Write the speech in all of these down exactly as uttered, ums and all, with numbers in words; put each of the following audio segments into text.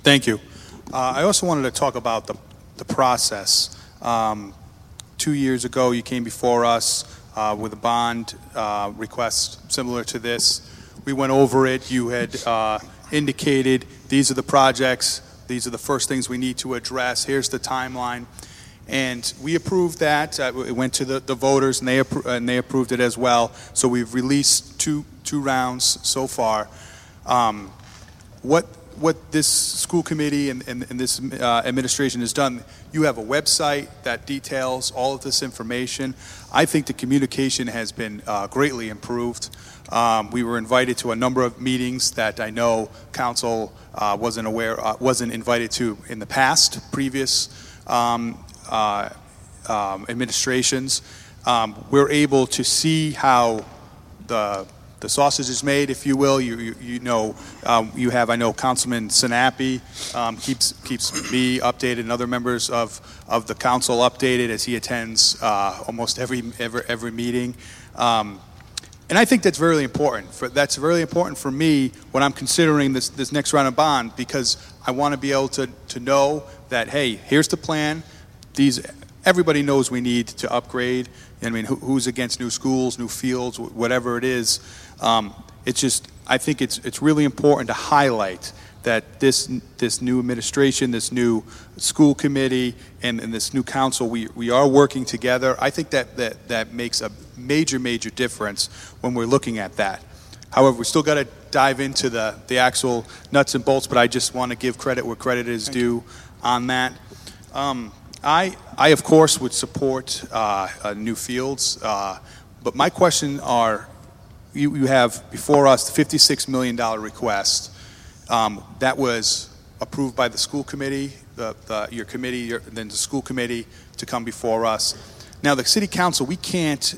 Thank you. Uh, I also wanted to talk about the, the process. Um, two years ago, you came before us uh, with a bond uh, request similar to this. We went over it. You had uh, indicated these are the projects, these are the first things we need to address, here's the timeline. And we approved that. Uh, it went to the, the voters, and they, appro- and they approved it as well. So we've released two, two rounds so far. Um, what what this school committee and, and, and this uh, administration has done, you have a website that details all of this information. I think the communication has been uh, greatly improved. Um, we were invited to a number of meetings that I know council uh, wasn't aware, uh, wasn't invited to in the past, previous um, uh, um, administrations. Um, we're able to see how the the sausage is made, if you will. You you, you know, um, you have, I know, Councilman Sinapi um, keeps keeps me updated and other members of of the council updated as he attends uh, almost every every every meeting. Um, And I think that's very important. For, that's really important for me when I'm considering this, this next round of bond, because I want to be able to, to know that, hey, here's the plan. These, everybody knows we need to upgrade. I mean, who, who's against new schools, new fields, whatever it is. Um, it's just, I think it's it's really important to highlight that this this new administration, this new school committee, and, and this new council, we, we are working together. I think that, that that makes a major, major difference when we're looking at that. However, we still got to dive into the, the actual nuts and bolts, but I just want to give credit where credit is Thank due you. on that. Um, I, I, of course, would support uh, uh, new fields, uh, but my question are, you, you have before us the fifty-six million dollars request. Um, that was approved by the school committee, the, the, your committee, your, then the school committee to come before us. Now, the city council, we can't,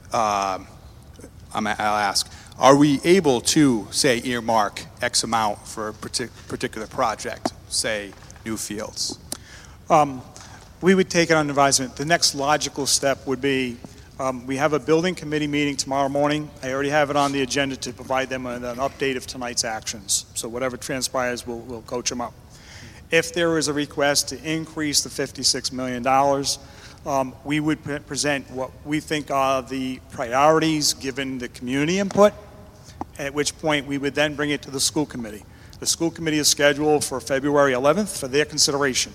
uh, I'm, I'll ask, are we able to, say, earmark X amount for a partic- particular project, say, new fields? Um, we would take it on advisement. The next logical step would be, um, we have a building committee meeting tomorrow morning. I already have it on the agenda to provide them with an update of tonight's actions. So whatever transpires, we'll, we'll coach them up. If there is a request to increase the fifty-six million dollars, um, we would pre- present what we think are the priorities given the community input, at which point we would then bring it to the school committee. The school committee is scheduled for February eleventh for their consideration.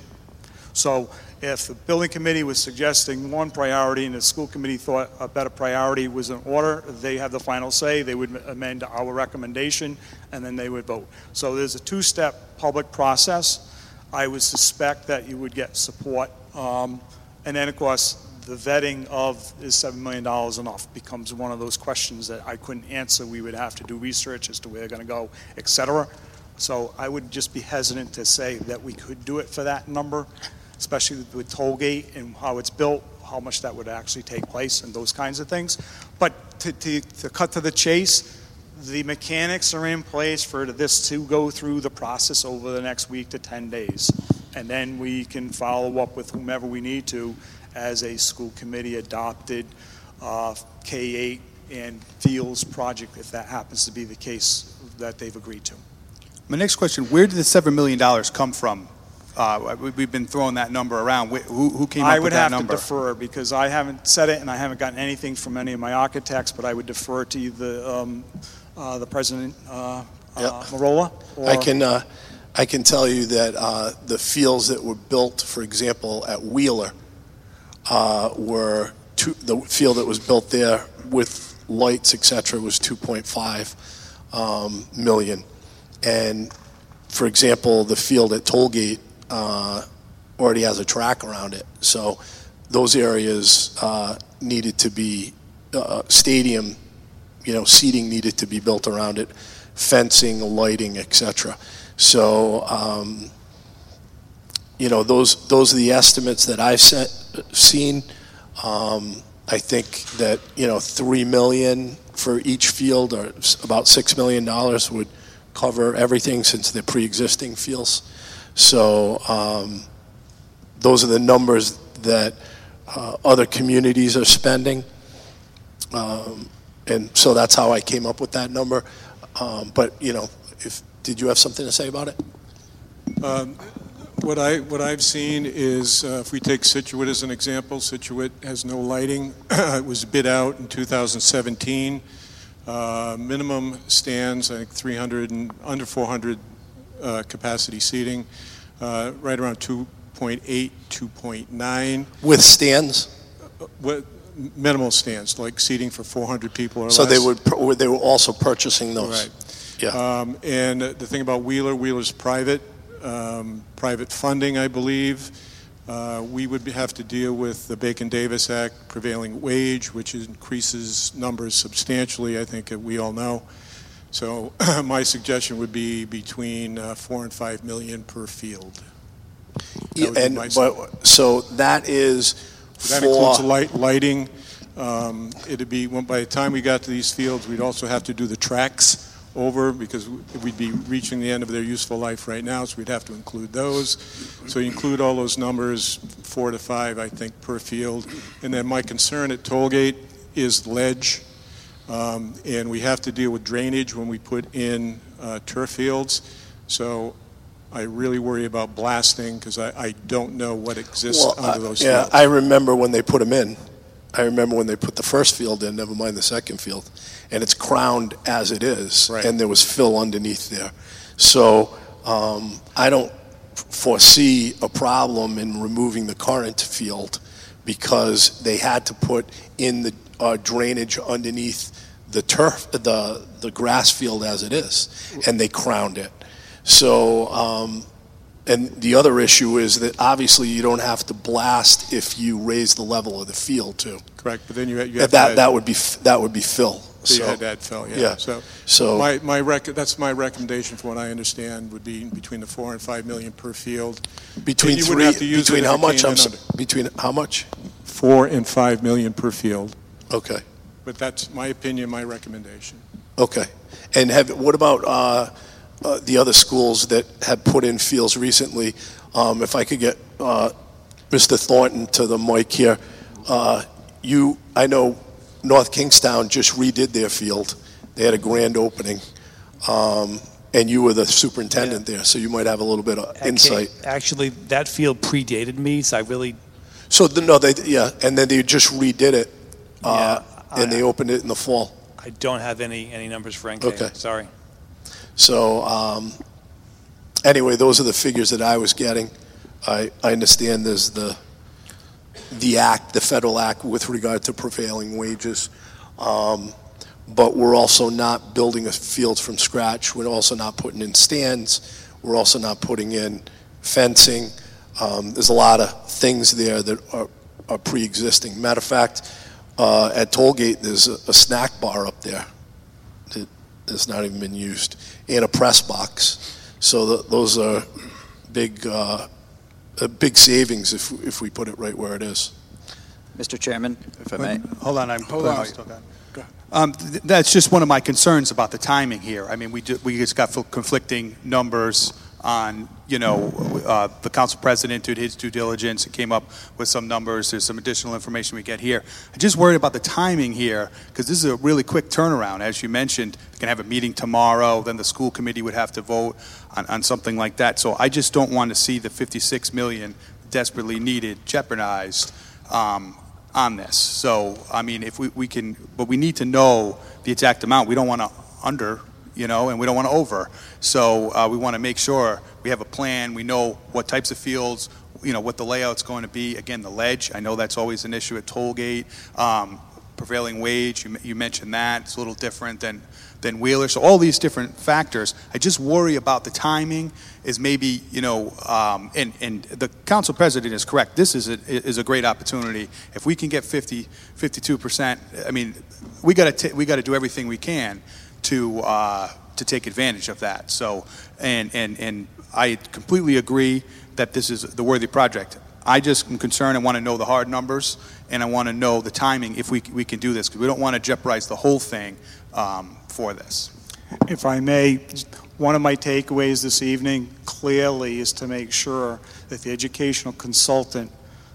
So if the building committee was suggesting one priority and the school committee thought a better priority was in order, they have the final say. They would amend our recommendation, and then they would vote. So there's a two-step public process. I would suspect that you would get support. Um, and then, of course, the vetting of is seven million dollars enough becomes one of those questions that I couldn't answer. We would have to do research as to where they're going to go, et cetera. So I would just be hesitant to say that we could do it for that number, especially with Tollgate and how it's built, how much that would actually take place and those kinds of things. But to, to, to cut to the chase, the mechanics are in place for this to go through the process over the next week to ten days. And then we can follow up with whomever we need to as a school committee adopted uh, K eight and Fields project, if that happens to be the case that they've agreed to. My next question, where did the seven million dollars come from? Uh, we've been throwing that number around. Who, who came I up with would that have number? to defer because I haven't said it and I haven't gotten anything from any of my architects, but I would defer to the um, uh, the president, uh, Yep. uh, Marola. Or, I can uh, I can tell you that uh, the fields that were built, for example, at Wheeler, uh, were two, the field that was built there with lights, et cetera, was two point five um, million. And for example, the field at Tollgate uh, already has a track around it. So those areas uh, needed to be uh, stadium, you know, seating needed to be built around it, fencing, lighting, et cetera. So, um, you know, those those are the estimates that I've set, seen. Um, I think that, you know, three million for each field, or about six million dollars, would cover everything since they're pre-existing fields. So um, those are the numbers that uh, other communities are spending. Um, and so that's how I came up with that number. Um, but, you know, if did you have something to say about it? Um, What I what I've seen is, uh, if we take Situate as an example, Situate has no lighting. It was bid out in two thousand seventeen. Uh, minimum stands, I think three hundred and under four hundred uh, capacity seating, uh, right around two point eight, two point nine. With stands? What minimal stands, like seating for four hundred people or So less. they would pur- they were also purchasing those. Right. Yeah. Um, and the thing about Wheeler, Wheeler's private. Um, private funding, I believe. Uh, we would be, have to deal with the Bacon-Davis Act prevailing wage, which increases numbers substantially, I think, that we all know. So my suggestion would be between uh, four and five million per field. Yeah, and but, so that is that for includes light, lighting. Um, it'd be when, by the time we got to these fields, we'd also have to do the tracks over, because we'd be reaching the end of their useful life right now, so we'd have to include those. So you include all those numbers, four to five, I think, per field. And then my concern at Tollgate is ledge, um, and we have to deal with drainage when we put in uh, turf fields. So I really worry about blasting, because I, I don't know what exists well, under uh, those yeah, fields. I remember when they put them in. I remember when they put the first field in, never mind the second field, and it's crowned as it is, Right. and there was fill underneath there. So um, I don't foresee a problem in removing the current field, because they had to put in the uh, drainage underneath the turf, the the grass field as it is, and they crowned it. So. Um, And the other issue is that obviously you don't have to blast if you raise the level of the field too. Correct, but then you, you have That to that would be that would be fill. So you So had that fill, yeah. yeah. So, So- my my rec that's my recommendation, from what I understand, would be between the four and five million per field. between you wouldn't three have to use it between if how it much? came I'm in so, under. between how much? Four and five million per field. Okay, But that's my opinion, my recommendation. okay. And have what about uh, uh, the other schools that have put in fields recently? Um, if I could get uh, Mister Thornton to the mic here. Uh, you, I know North Kingstown just redid their field. They had a grand opening, um, and you were the superintendent there, so you might have a little bit of Okay, insight. Actually, that field predated me, so I really, So the, no, they yeah, and then they just redid it, uh, Yeah, and I- they opened it in the fall. I don't have any, any numbers for N K. Okay. Sorry. So um, anyway, those are the figures that I was getting. I, I understand there's the the act, the federal act with regard to prevailing wages, um, but we're also not building a fields from scratch. We're also not putting in stands. We're also not putting in fencing. Um, there's a lot of things there that are, are pre-existing. Matter of fact, uh, at Tollgate, there's a, a snack bar up there that has not even been used, and a press box. So the, those are big, uh, uh, big savings if if we put it right where it is. Mister Chairman, if I may. Hold on, I'm Hold putting on. my still got- Um, th- that's just one of my concerns about the timing here. I mean, we ju- we just got f- conflicting numbers on, you know, uh, the council president did his due diligence and came up with some numbers. There's some additional information we get here. I'm just worried about the timing here, because this is a really quick turnaround. As you mentioned, they can have a meeting tomorrow, then the school committee would have to vote on, on something like that. So I just don't want to see the fifty-six million desperately needed jeopardized um, on this. So, I mean, if we, we can, but we need to know the exact amount. We don't want to under, you know, and we don't want to over. So uh, we want to make sure we have a plan. We know what types of fields, you know, what the layout's going to be. Again, the ledge, I know that's always an issue at Tollgate. Um, prevailing wage, you, you mentioned that. It's a little different than, than Wheeler. So all these different factors. I just worry about the timing is maybe, you know, um, and, and the council president is correct. This is a, is a great opportunity. If we can get fifty, fifty-two percent, I mean, we got to we got to do everything we can to uh, to take advantage of that. So, and and and I completely agree that this is the worthy project. I just am concerned. I want to know the hard numbers, and I want to know the timing if we we can do this, because we don't want to jeopardize the whole thing um, for this. If I may, one of my takeaways this evening clearly is to make sure that the educational consultant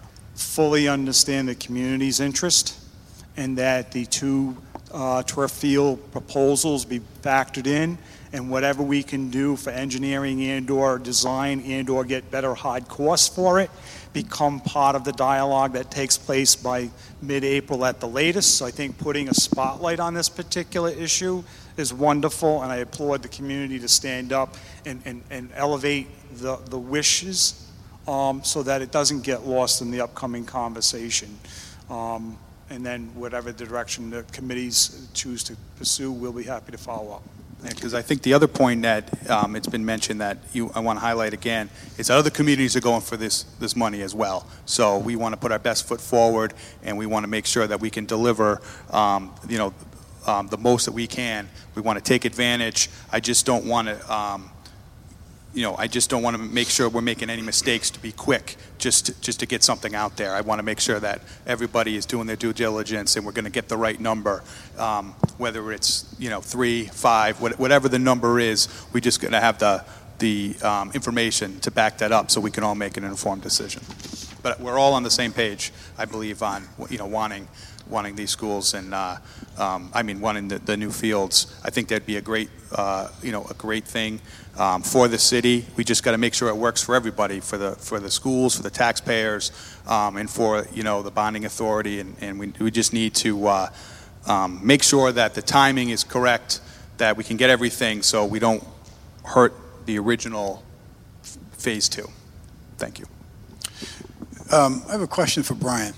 fully understand the community's interest, and that the two uh, turf field proposals be factored in, and whatever we can do for engineering and/or design and/or get better hard costs for it, become part of the dialogue that takes place by mid-April at the latest. So I think putting a spotlight on this particular issue is wonderful, and I applaud the community to stand up and, and, and elevate the, the wishes um, so that it doesn't get lost in the upcoming conversation. Um, and then whatever direction the committees choose to pursue, we'll be happy to follow up. Because I think the other point that um, it's been mentioned that you, I want to highlight again is that other communities are going for this this money as well. So we want to put our best foot forward, and we want to make sure that we can deliver, um, you know, um, the most that we can. We want to take advantage. I just don't want to, um, you know, I just don't want to make sure we're making any mistakes to be quick just to, just to get something out there. I want to make sure that everybody is doing their due diligence and we're going to get the right number. Um, whether it's, you know, three, five, whatever the number is, we just going to have the the um, information to back that up so we can all make an informed decision. But we're all on the same page, I believe, on, you know, wanting wanting these schools and uh, um, I mean wanting the, the new fields. I think that'd be a great, uh, you know, a great thing um, for the city. We just got to make sure it works for everybody, for the for the schools, for the taxpayers, um, and for, you know, the bonding authority. And, and we we just need to uh, um, make sure that the timing is correct, that we can get everything so we don't hurt the original phase two. Thank you. Um, I have a question for Brian.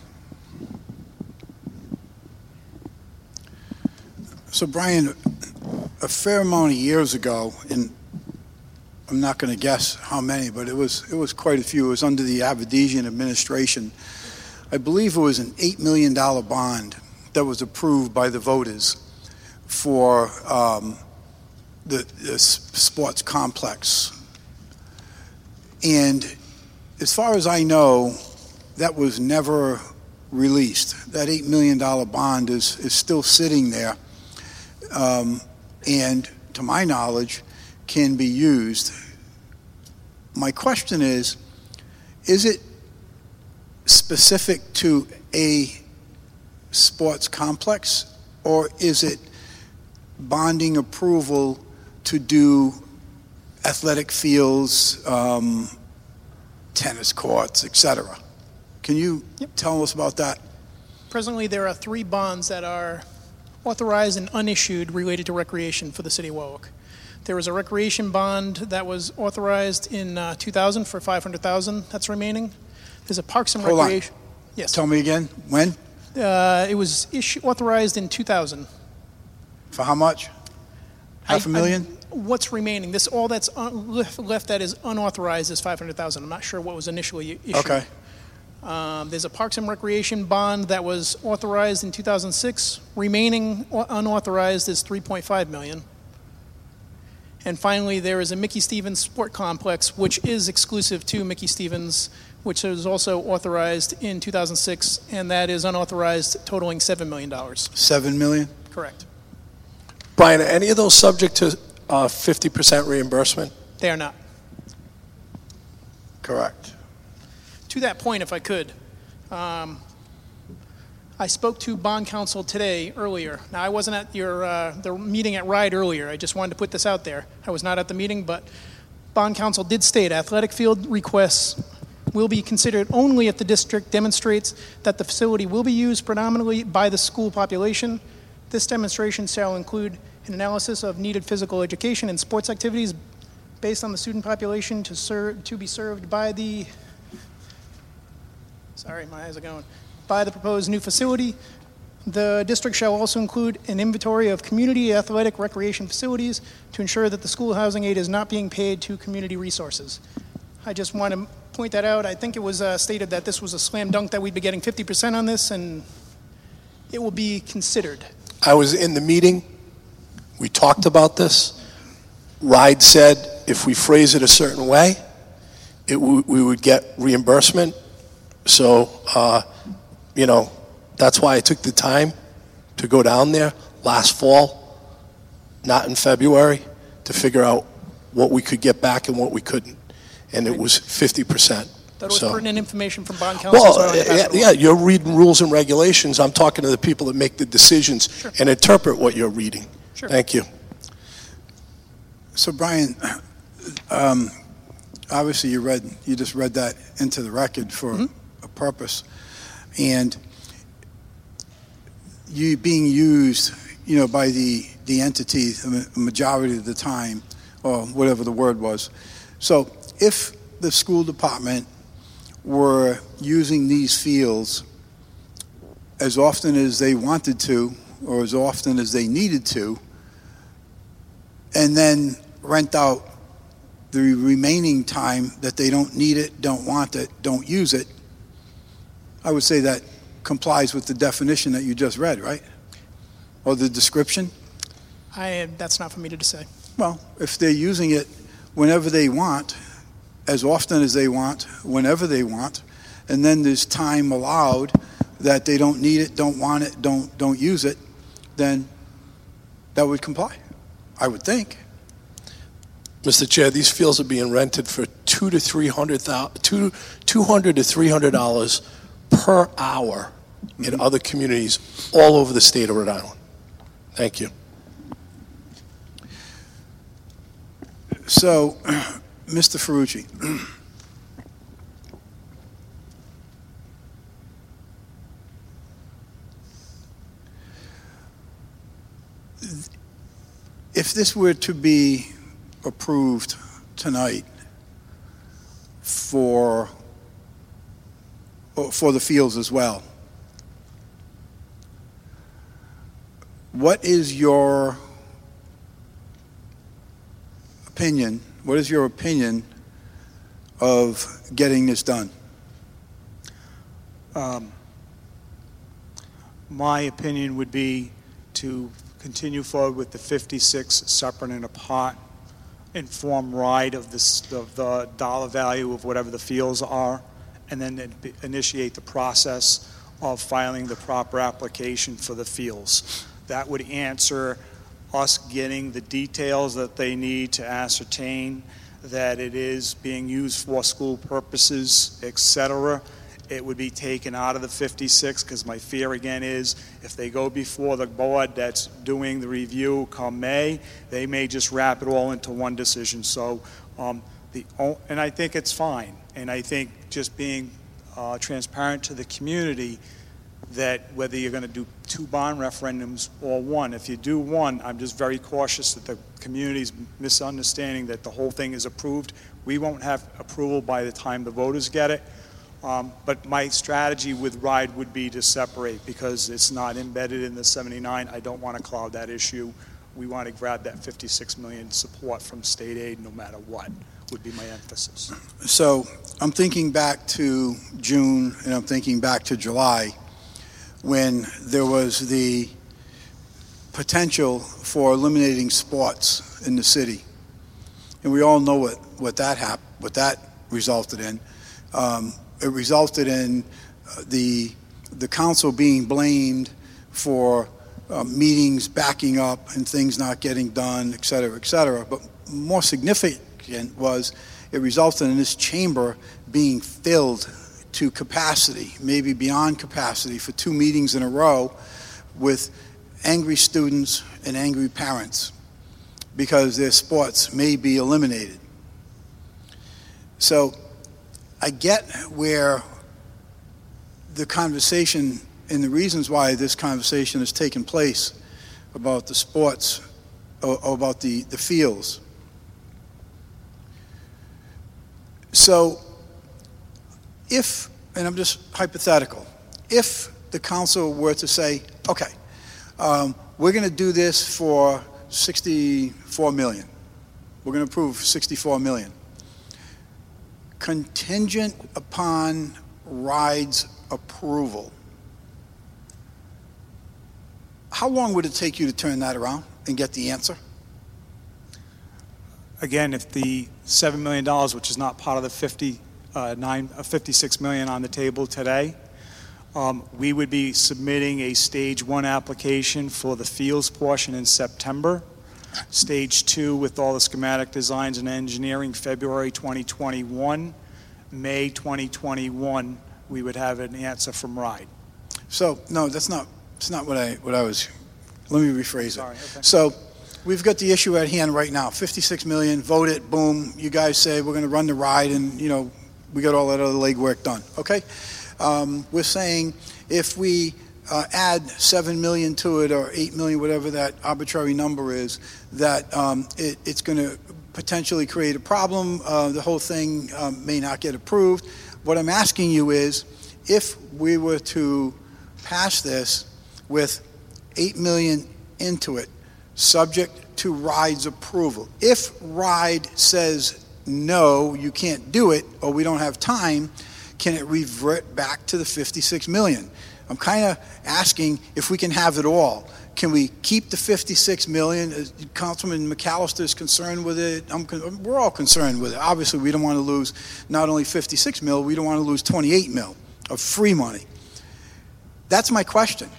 So Brian, a fair amount of years ago, and I'm not going to guess how many, but it was it was quite a few. It was under the Avedisian administration. I believe it was an eight million dollar bond that was approved by the voters for um, the, the sports complex. And as far as I know, that was never released. That eight million dollar bond is, is still sitting there. Um, and to my knowledge, can be used. My question is, is it specific to a sports complex, or is it bonding approval to do athletic fields, um, tennis courts, et cetera? Can you yep. tell us about that? Presently, there are three bonds that are authorized and unissued related to recreation for the city of Warwick. There was a recreation bond that was authorized in uh, two thousand for five hundred thousand dollars that's remaining. There's a Parks and Hold Recreation. On. Yes. Tell me again, when? Uh, it was issue, authorized in two thousand. For how much? Half I, a million? I, what's remaining? This all that's un, left, left that is unauthorized is five hundred thousand dollars. I'm not sure what was initially issued. Okay. Um, there's a Parks and Recreation bond that was authorized in two thousand six. Remaining unauthorized is three point five million dollars. And finally, there is a Mickey Stevens Sport Complex, which is exclusive to Mickey Stevens, which was also authorized in two thousand six, and that is unauthorized, totaling seven million dollars. Seven million? Correct. Brian, are any of those subject to uh, fifty percent reimbursement? They are not. Correct. To that point, if I could, um, I spoke to bond counsel today earlier. Now, I wasn't at your uh, the meeting at RIDE earlier. I just wanted to put this out there. I was not at the meeting, but bond counsel did state athletic field requests will be considered only if the district demonstrates that the facility will be used predominantly by the school population. This demonstration shall include an analysis of needed physical education and sports activities based on the student population to serve to be served by the Sorry, my eyes are going. By the proposed new facility. The district shall also include an inventory of community athletic recreation facilities to ensure that the school housing aid is not being paid to community resources. I just want to point that out. I think it was uh, stated that this was a slam dunk that we'd be getting fifty percent on this, and it will be considered. I was in the meeting. We talked about this. RIDE said if we phrase it a certain way, it w- we would get reimbursement. So, uh, you know, that's why I took the time to go down there last fall, not in February, to figure out what we could get back and what we couldn't. And it was fifty percent. That was so. pertinent information from bond counsel. Well, so yeah, yeah, you're reading rules and regulations. I'm talking to the people that make the decisions sure. and interpret what you're reading. Sure. Thank you. So Brian, um, obviously you read, you just read that into the record for Mm-hmm. a purpose, and you being used, you know, by the the entity the majority of the time, or whatever the word was. So if the school department were using these fields as often as they wanted to, or as often as they needed to, and then rent out the remaining time that they don't need it, don't want it, don't use it, I would say that complies with the definition that you just read, right? Or the description? I, that's not for me to say. Well, if they're using it whenever they want, as often as they want, whenever they want, and then there's time allowed that they don't need it, don't want it, don't don't use it, then that would comply, I would think. Mister Chair, these fields are being rented for two to three hundred thousand, two two hundred to three hundred dollars per hour in other communities all over the state of Rhode Island. Thank you. So, Mister Ferrucci, if this were to be approved tonight for for the fields as well, what is your opinion, what is your opinion of getting this done? Um, my opinion would be to continue forward with the fifty-six separate and apart, inform RIDE of, this, of the dollar value of whatever the fields are, and then in- initiate the process of filing the proper application for the fields. That would answer us getting the details that they need to ascertain that it is being used for school purposes, et cetera. It would be taken out of the fifty-six, because my fear again is if they go before the board that's doing the review come May, they may just wrap it all into one decision. So, um, the o- and I think it's fine. And I think just being uh, transparent to the community that whether you're going to do two bond referendums or one, if you do one, I'm just very cautious that the community's misunderstanding that the whole thing is approved. We won't have approval by the time the voters get it. Um, but my strategy with RIDE would be to separate, because it's not embedded in the seventy-nine. I don't want to cloud that issue. We want to grab that fifty-six million support from state aid no matter what, would be my emphasis. So I'm thinking back to June and I'm thinking back to July, when there was the potential for eliminating sports in the city. And we all know what, what that hap- what that resulted in. Um, it resulted in uh, the, the council being blamed for uh, meetings backing up and things not getting done, et cetera, et cetera. But more significant was it resulted in this chamber being filled to capacity, maybe beyond capacity, for two meetings in a row with angry students and angry parents because their sports may be eliminated. So I get where the conversation and the reasons why this conversation has taken place about the sports or, or about the, the fields. So if, and I'm just hypothetical, if the council were to say, okay, um, we're going to do this for sixty-four million. We're going to approve sixty-four million. Contingent upon RIDE's approval, how long would it take you to turn that around and get the answer? Again, if the seven million dollars, which is not part of the fifty, uh, nine, uh, fifty-six million dollars on the table today, um, we would be submitting a stage one application for the fields portion in September. Stage two, with all the schematic designs and engineering, February twenty twenty-one. May twenty twenty-one, we would have an answer from RIDE. So, no, that's not, that's not what I, what I was, let me rephrase it. Sorry, okay. So, we've got the issue at hand right now, fifty-six million, vote it, boom, you guys say we're going to run the ride, and, you know, we got all that other legwork done, okay? Um, we're saying if we uh, add seven million to it, or eight million, whatever that arbitrary number is, that um, it, it's going to potentially create a problem. Uh, the whole thing um, may not get approved. What I'm asking you is, if we were to pass this with eight million into it, subject to RIDE's approval, if RIDE says no, you can't do it, or we don't have time, can it revert back to the fifty-six million? I'm kind of asking if we can have it all. Can we keep the fifty-six million? Uh, Councilman McAllister is concerned with it. I'm con- we're all concerned with it. Obviously, we don't want to lose not only fifty-six mil, we don't want to lose twenty-eight mil of free money. That's my question.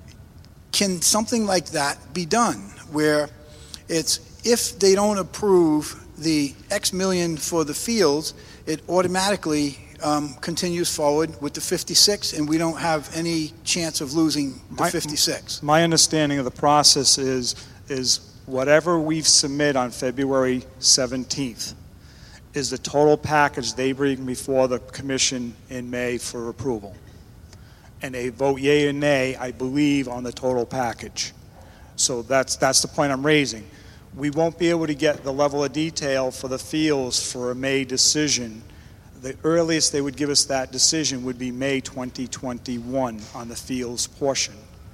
Can something like that be done, where it's, if they don't approve the X million for the fields, it automatically um, continues forward with the fifty-six, and we don't have any chance of losing the My- fifty-six? My understanding of the process is, is whatever we submit on February seventeenth is the total package they bring before the commission in May for approval. And they vote yea or nay, I believe, on the total package. So that's, that's the point I'm raising. We won't be able to get the level of detail for the fields for a May decision. The earliest they would give us that decision would be May twenty twenty-one on the fields portion.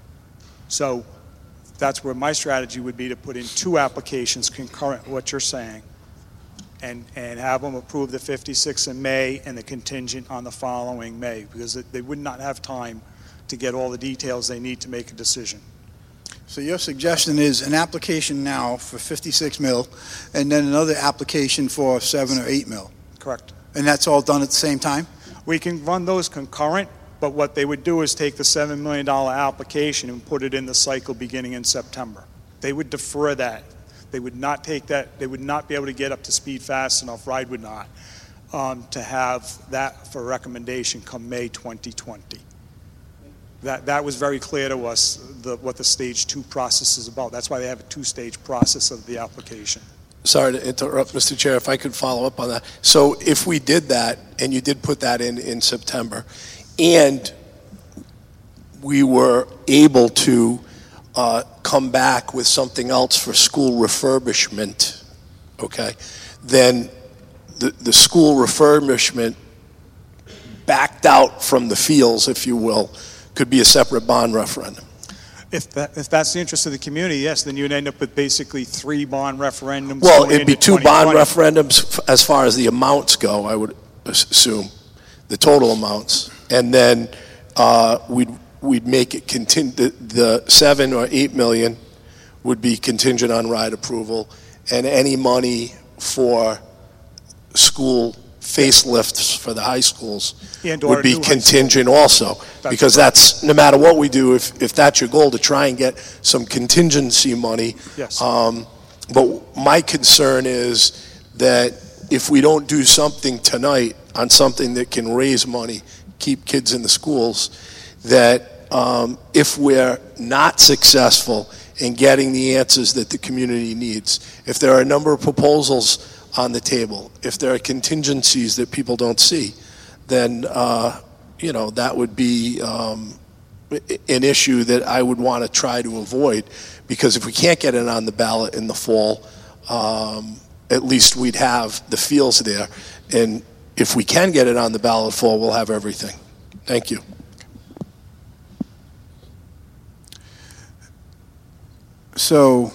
So that's where my strategy would be, to put in two applications concurrent, what you're saying, and, and have them approve the fifty-six in May and the contingent on the following May, because they would not have time to get all the details they need to make a decision. So your suggestion is an application now for fifty-six mil, and then another application for seven or eight mil, Correct. and that's all done at the same time? We can run those concurrent, but what they would do is take the seven million dollars application and put it in the cycle beginning in September. They would defer that. They would not take that, they would not be able to get up to speed fast enough, RIDE would not, um, to have that for recommendation come May twenty twenty. That, that was very clear to us, the, what the stage two process is about. That's why they have a two-stage process of the application. Sorry to interrupt, Mister Chair, if I could follow up on that. So if we did that, and you did put that in in September, and we were able to uh, come back with something else for school refurbishment, okay, then the, the school refurbishment backed out from the fields, if you will, could be a separate bond referendum. If that, if that's the interest of the community, yes, then you'd end up with basically three bond referendums. Well, going it'd be into two bond twenty twenty. referendums f- as far as the amounts go, I would as- assume, the total amounts. And then uh, we'd, we'd make it contingent, the, the seven or eight million would be contingent on RIDE approval, and any money for school facelifts for the high schools And or would be new high contingent also. That's Because that's, no matter what we do, if, if that's your goal, to try and get some contingency money. Yes. Um, but my concern is that if we don't do something tonight on something that can raise money, keep kids in the schools, that um, if we're not successful in getting the answers that the community needs, if there are a number of proposals on the table, if there are contingencies that people don't see, then, uh, you know, that would be um, an issue that I would want to try to avoid, because if we can't get it on the ballot in the fall, um, at least we'd have the fields there. And if we can get it on the ballot fall, we'll have everything. Thank you. So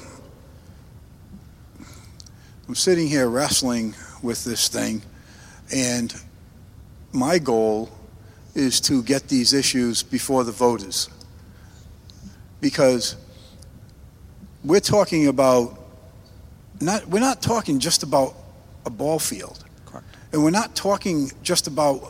I'm sitting here wrestling with this thing, and my goal is to get these issues before the voters. Because we're talking about, not, we're not talking just about a ball field. Correct. And we're not talking just about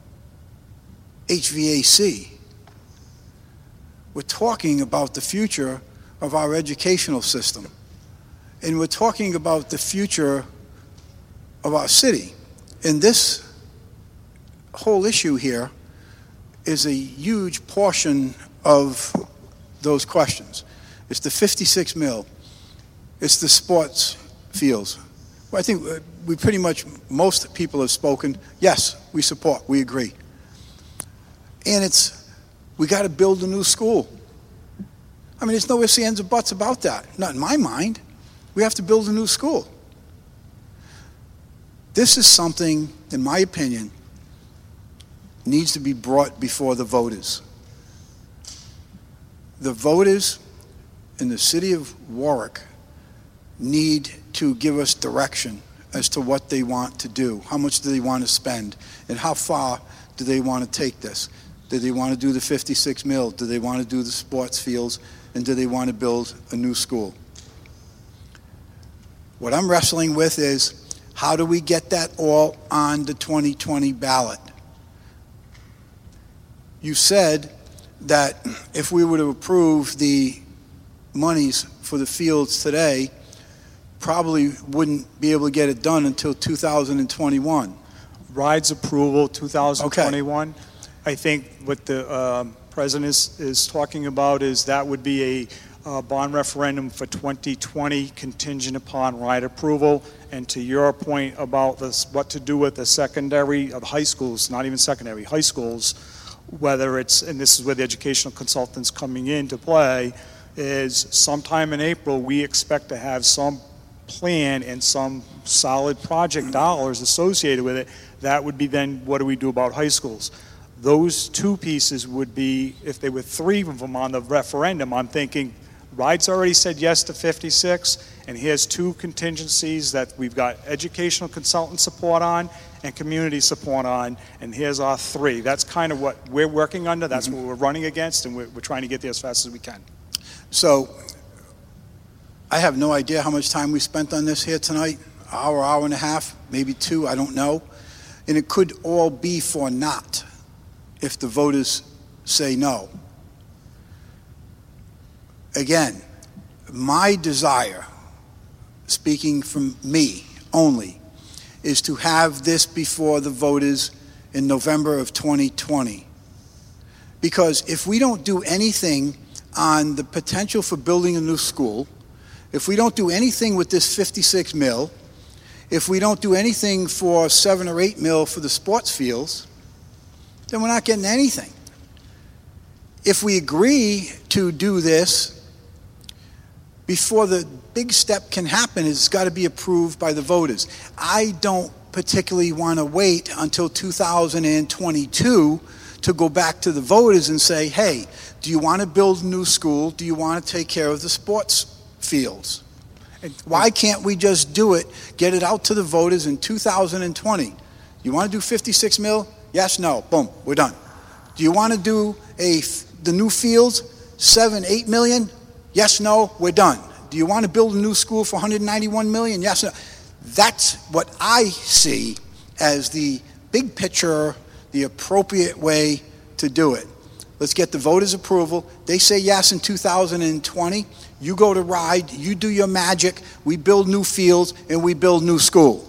H V A C. We're talking about the future of our educational system. And we're talking about the future of our city. And this whole issue here is a huge portion of those questions. It's the fifty-six mil. It's the sports fields. Well, I think uh, we pretty much, most people have spoken, yes, we support, we agree. And it's, we got to build a new school. I mean, there's no ifs, ands, or buts about that. Not in my mind. We have to build a new school. This is something, in my opinion, needs to be brought before the voters. The voters in the city of Warwick need to give us direction as to what they want to do. How much do they want to spend? And how far do they want to take this? Do they want to do the fifty-six mil? Do they want to do the sports fields? And do they want to build a new school? What I'm wrestling with is, how do we get that all on the twenty twenty ballot? You said that if we were to approve the monies for the fields today, probably wouldn't be able to get it done until two thousand twenty-one. Rides approval, two thousand twenty-one. Okay. I think what the um, president is, is talking about is that would be a uh, bond referendum for twenty twenty contingent upon ride approval. And to your point about this, what to do with the secondary of high schools, not even secondary, high schools, whether it's, and this is where the educational consultants coming into play, is sometime in April we expect to have some plan and some solid project dollars associated with it. That would be then, what do we do about high schools? Those two pieces would be, if they were three of them on the referendum, I'm thinking, Ride's already said yes to fifty-six, and here's two contingencies that we've got educational consultant support on and community support on, and here's our three. That's kind of what we're working under, that's mm-hmm. what we're running against, and we're, we're trying to get there as fast as we can. So, I have no idea how much time we spent on this here tonight, an hour, hour and a half, maybe two, I don't know. And it could all be for naught if the voters say no. Again, my desire, speaking from me only, is to have this before the voters in November of twenty twenty. Because if we don't do anything on the potential for building a new school, if we don't do anything with this fifty-six mil, if we don't do anything for seven or eight mil for the sports fields, then we're not getting anything. If we agree to do this, before the big step can happen, it's got to be approved by the voters. I don't particularly want to wait until two thousand twenty-two to go back to the voters and say, hey, do you want to build a new school? Do you want to take care of the sports fields? Why can't we just do it, get it out to the voters in two thousand twenty? You want to do fifty-six mil? Yes, no, boom, we're done. Do you want to do a, the new fields, seven, eight million? Yes, no, we're done. Do you want to build a new school for one hundred ninety-one million? Yes, no. That's what I see as the big picture, the appropriate way to do it. Let's get the voters' approval. They say yes in two thousand twenty. You go to Ride, you do your magic, we build new fields, and we build new school.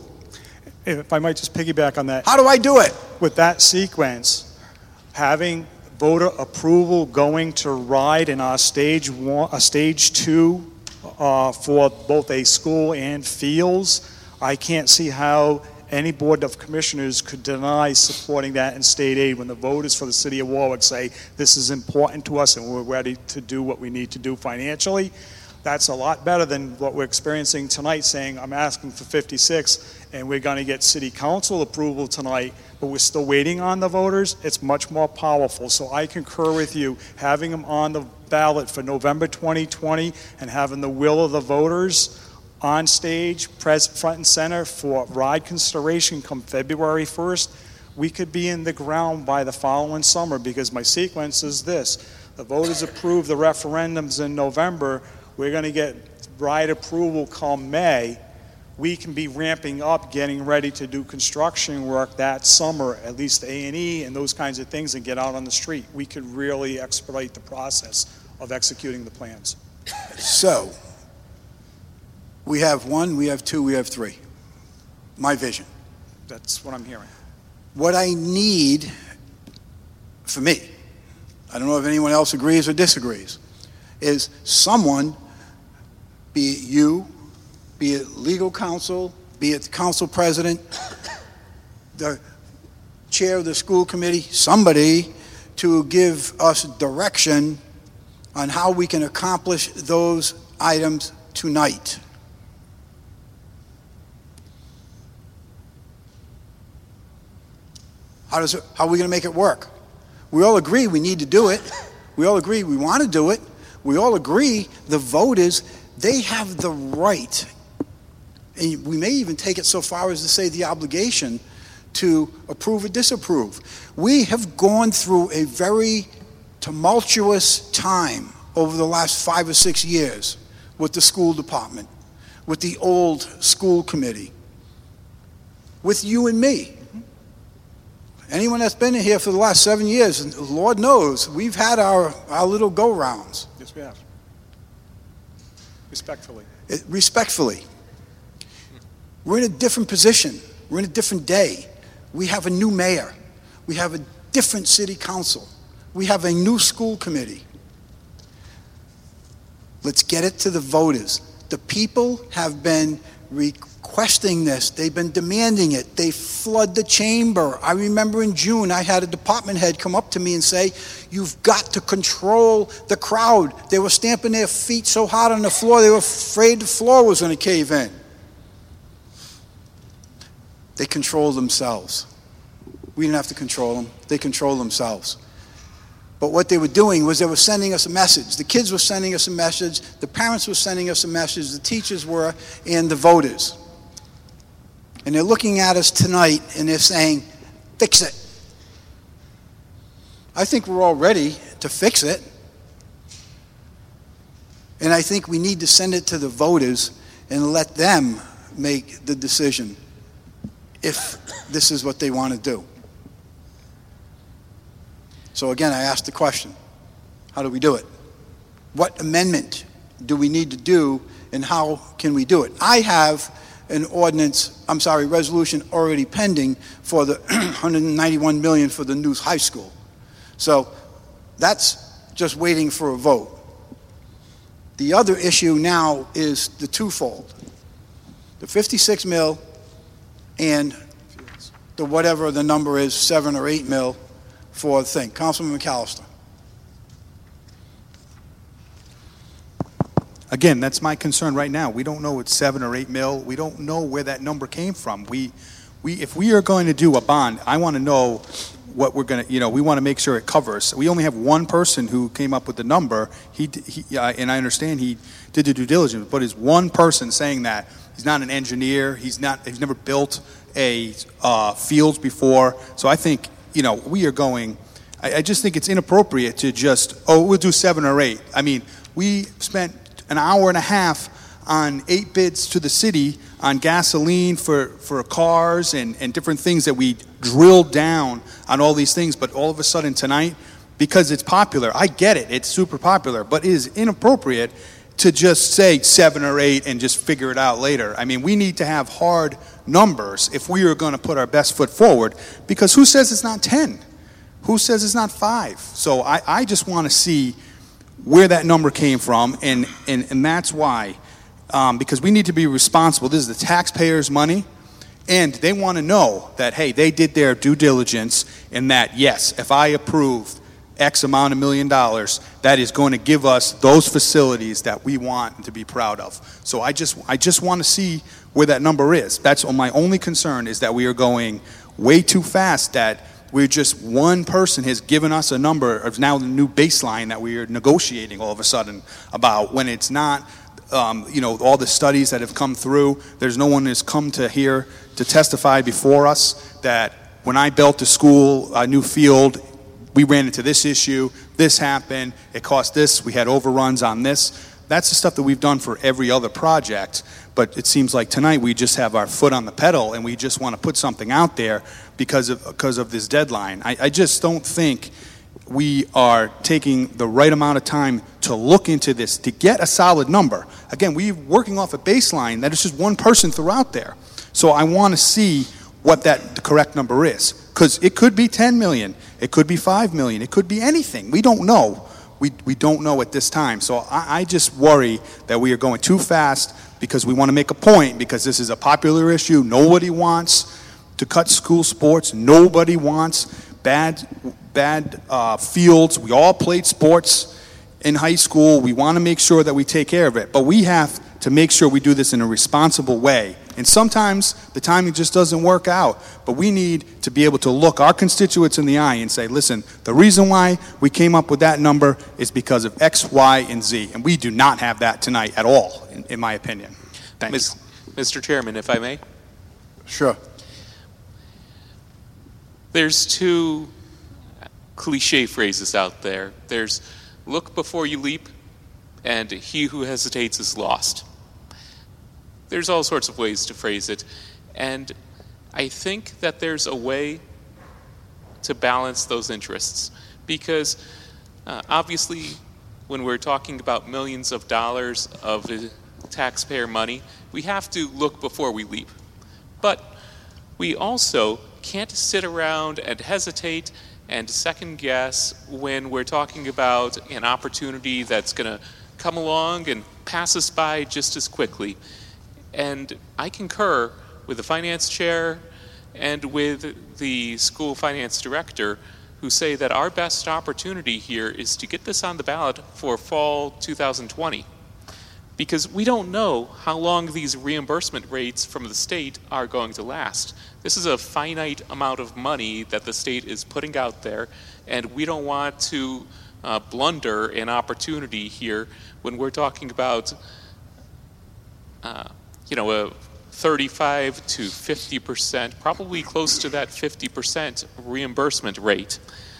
If I might just piggyback on that. How do I do it? With that sequence, having voter approval going to Ride in our stage one, a stage two uh, for both a school and fields, I can't see how any board of commissioners could deny supporting that in state aid when the voters for the city of Warwick say this is important to us and we're ready to do what we need to do financially. That's a lot better than what we're experiencing tonight, saying I'm asking for fifty-six and we're going to get city council approval tonight, but we're still waiting on the voters. It's much more powerful. So I concur with you, having them on the ballot for November twenty twenty and having the will of the voters on stage, pres front and center for Ride consideration come February first, we could be in the ground by the following summer, because my sequence is this. The voters approve the referendums in November. We're going to get Ride approval come May. We can be ramping up, getting ready to do construction work that summer, at least A and E and those kinds of things, and get out on the street. We could really expedite the process of executing the plans. So, we have one, we have two, we have three. My vision. That's what I'm hearing. What I need, for me, I don't know if anyone else agrees or disagrees, is someone, be it you be it legal counsel, be it the council president, the chair of the school committee, somebody to give us direction on how we can accomplish those items tonight. How does it, how are we going to make it work? We all agree we need to do it. We all agree we want to do it. We all agree the voters, they have the right, and we may even take it so far as to say the obligation to approve or disapprove. We have gone through a very tumultuous time over the last five or six years with the school department, with the old school committee, with you and me. Anyone that's been here for the last seven years, Lord knows, we've had our, our little go-rounds. Yes, we have. Respectfully. It, respectfully. We're in a different position. We're in a different day. We have a new mayor. We have a different city council. We have a new school committee. Let's get it to the voters. The people have been requesting this. They've been demanding it. They flood the chamber. I remember in June, I had a department head come up to me and say, you've got to control the crowd. They were stamping their feet so hard on the floor, they were afraid the floor was going to cave in. They control themselves. We didn't have to control them. They control themselves. But what they were doing was they were sending us a message. The kids were sending us a message. The parents were sending us a message. The teachers were, and the voters. And they're looking at us tonight and they're saying, fix it. I think we're all ready to fix it. And I think we need to send it to the voters and let them make the decision if this is what they want to do. So again, I asked the question, how do we do it? What amendment do we need to do, and how can we do it? I have an ordinance, I'm sorry, resolution already pending for the one hundred ninety-one million dollars for the new high school. So that's just waiting for a vote. The other issue now is the twofold. The fifty-six mil and the whatever the number is, seven or eight mil for the thing. Councilman McAllister. Again, that's my concern right now. We don't know it's seven or eight mil. We don't know where that number came from. We, we, if we are going to do a bond, I want to know what we're going to, you know, we want to make sure it covers. We only have one person who came up with the number. He, he uh, and I understand he did the due diligence, but is one person saying that. He's not an engineer. He's not. He's never built a uh, fields before. So I think, you know, we are going, I, I just think it's inappropriate to just, oh, we'll do seven or eight. I mean, we spent an hour and a half on eight bids to the city on gasoline for, for cars and, and different things that we drilled down on all these things. But all of a sudden tonight, because it's popular, I get it, it's super popular, but it is inappropriate to just say seven or eight and just figure it out later. I mean, we need to have hard numbers if we are going to put our best foot forward, because who says it's not ten? Who says it's not five? So I, I just want to see where that number came from, and, and, and that's why, um, because we need to be responsible. This is the taxpayers' money, and they want to know that, hey, they did their due diligence, and that, yes, if I approve X amount of million dollars, that is going to give us those facilities that we want to be proud of. So I just I just want to see where that number is. That's my only concern, is that we are going way too fast, that we're just, one person has given us a number of now the new baseline that we are negotiating all of a sudden about, when it's not, um, you know, all the studies that have come through. There's no one that's come to here to testify before us that when I built a school, a new field, we ran into this issue, this happened, it cost this, we had overruns on this. That's the stuff that we've done for every other project, but it seems like tonight we just have our foot on the pedal and we just want to put something out there because of, because of this deadline. I, I just don't think we are taking the right amount of time to look into this, to get a solid number. Again, we're working off a baseline that is just one person threw out there. So I want to see what that the correct number is, because it could be ten million, it could be five million, it could be anything. We don't know. We, we don't know at this time. So I, I just worry that we are going too fast, because we want to make a point, because this is a popular issue. Nobody wants to cut school sports. Nobody wants bad, bad uh, fields. We all played sports in high school. We want to make sure that we take care of it. But we have to make sure we do this in a responsible way. And sometimes the timing just doesn't work out. But we need to be able to look our constituents in the eye and say, listen, the reason why we came up with that number is because of X, Y, and Z. And we do not have that tonight at all, in, in my opinion. Thank you. Mister Chairman, if I may. Sure. There's two cliche phrases out there. There's look before you leap, and he who hesitates is lost. There's all sorts of ways to phrase it, and I think that there's a way to balance those interests, because uh, obviously when we're talking about millions of dollars of uh, taxpayer money, we have to look before we leap. But we also can't sit around and hesitate and second guess when we're talking about an opportunity that's going to come along and pass us by just as quickly. And I concur with the finance chair and with the school finance director who say that our best opportunity here is to get this on the ballot for fall two thousand twenty. Because we don't know how long these reimbursement rates from the state are going to last. This is a finite amount of money that the state is putting out there, and we don't want to uh, blunder an opportunity here when we're talking about uh, you know, a thirty-five to fifty percent, probably close to that fifty percent reimbursement rate.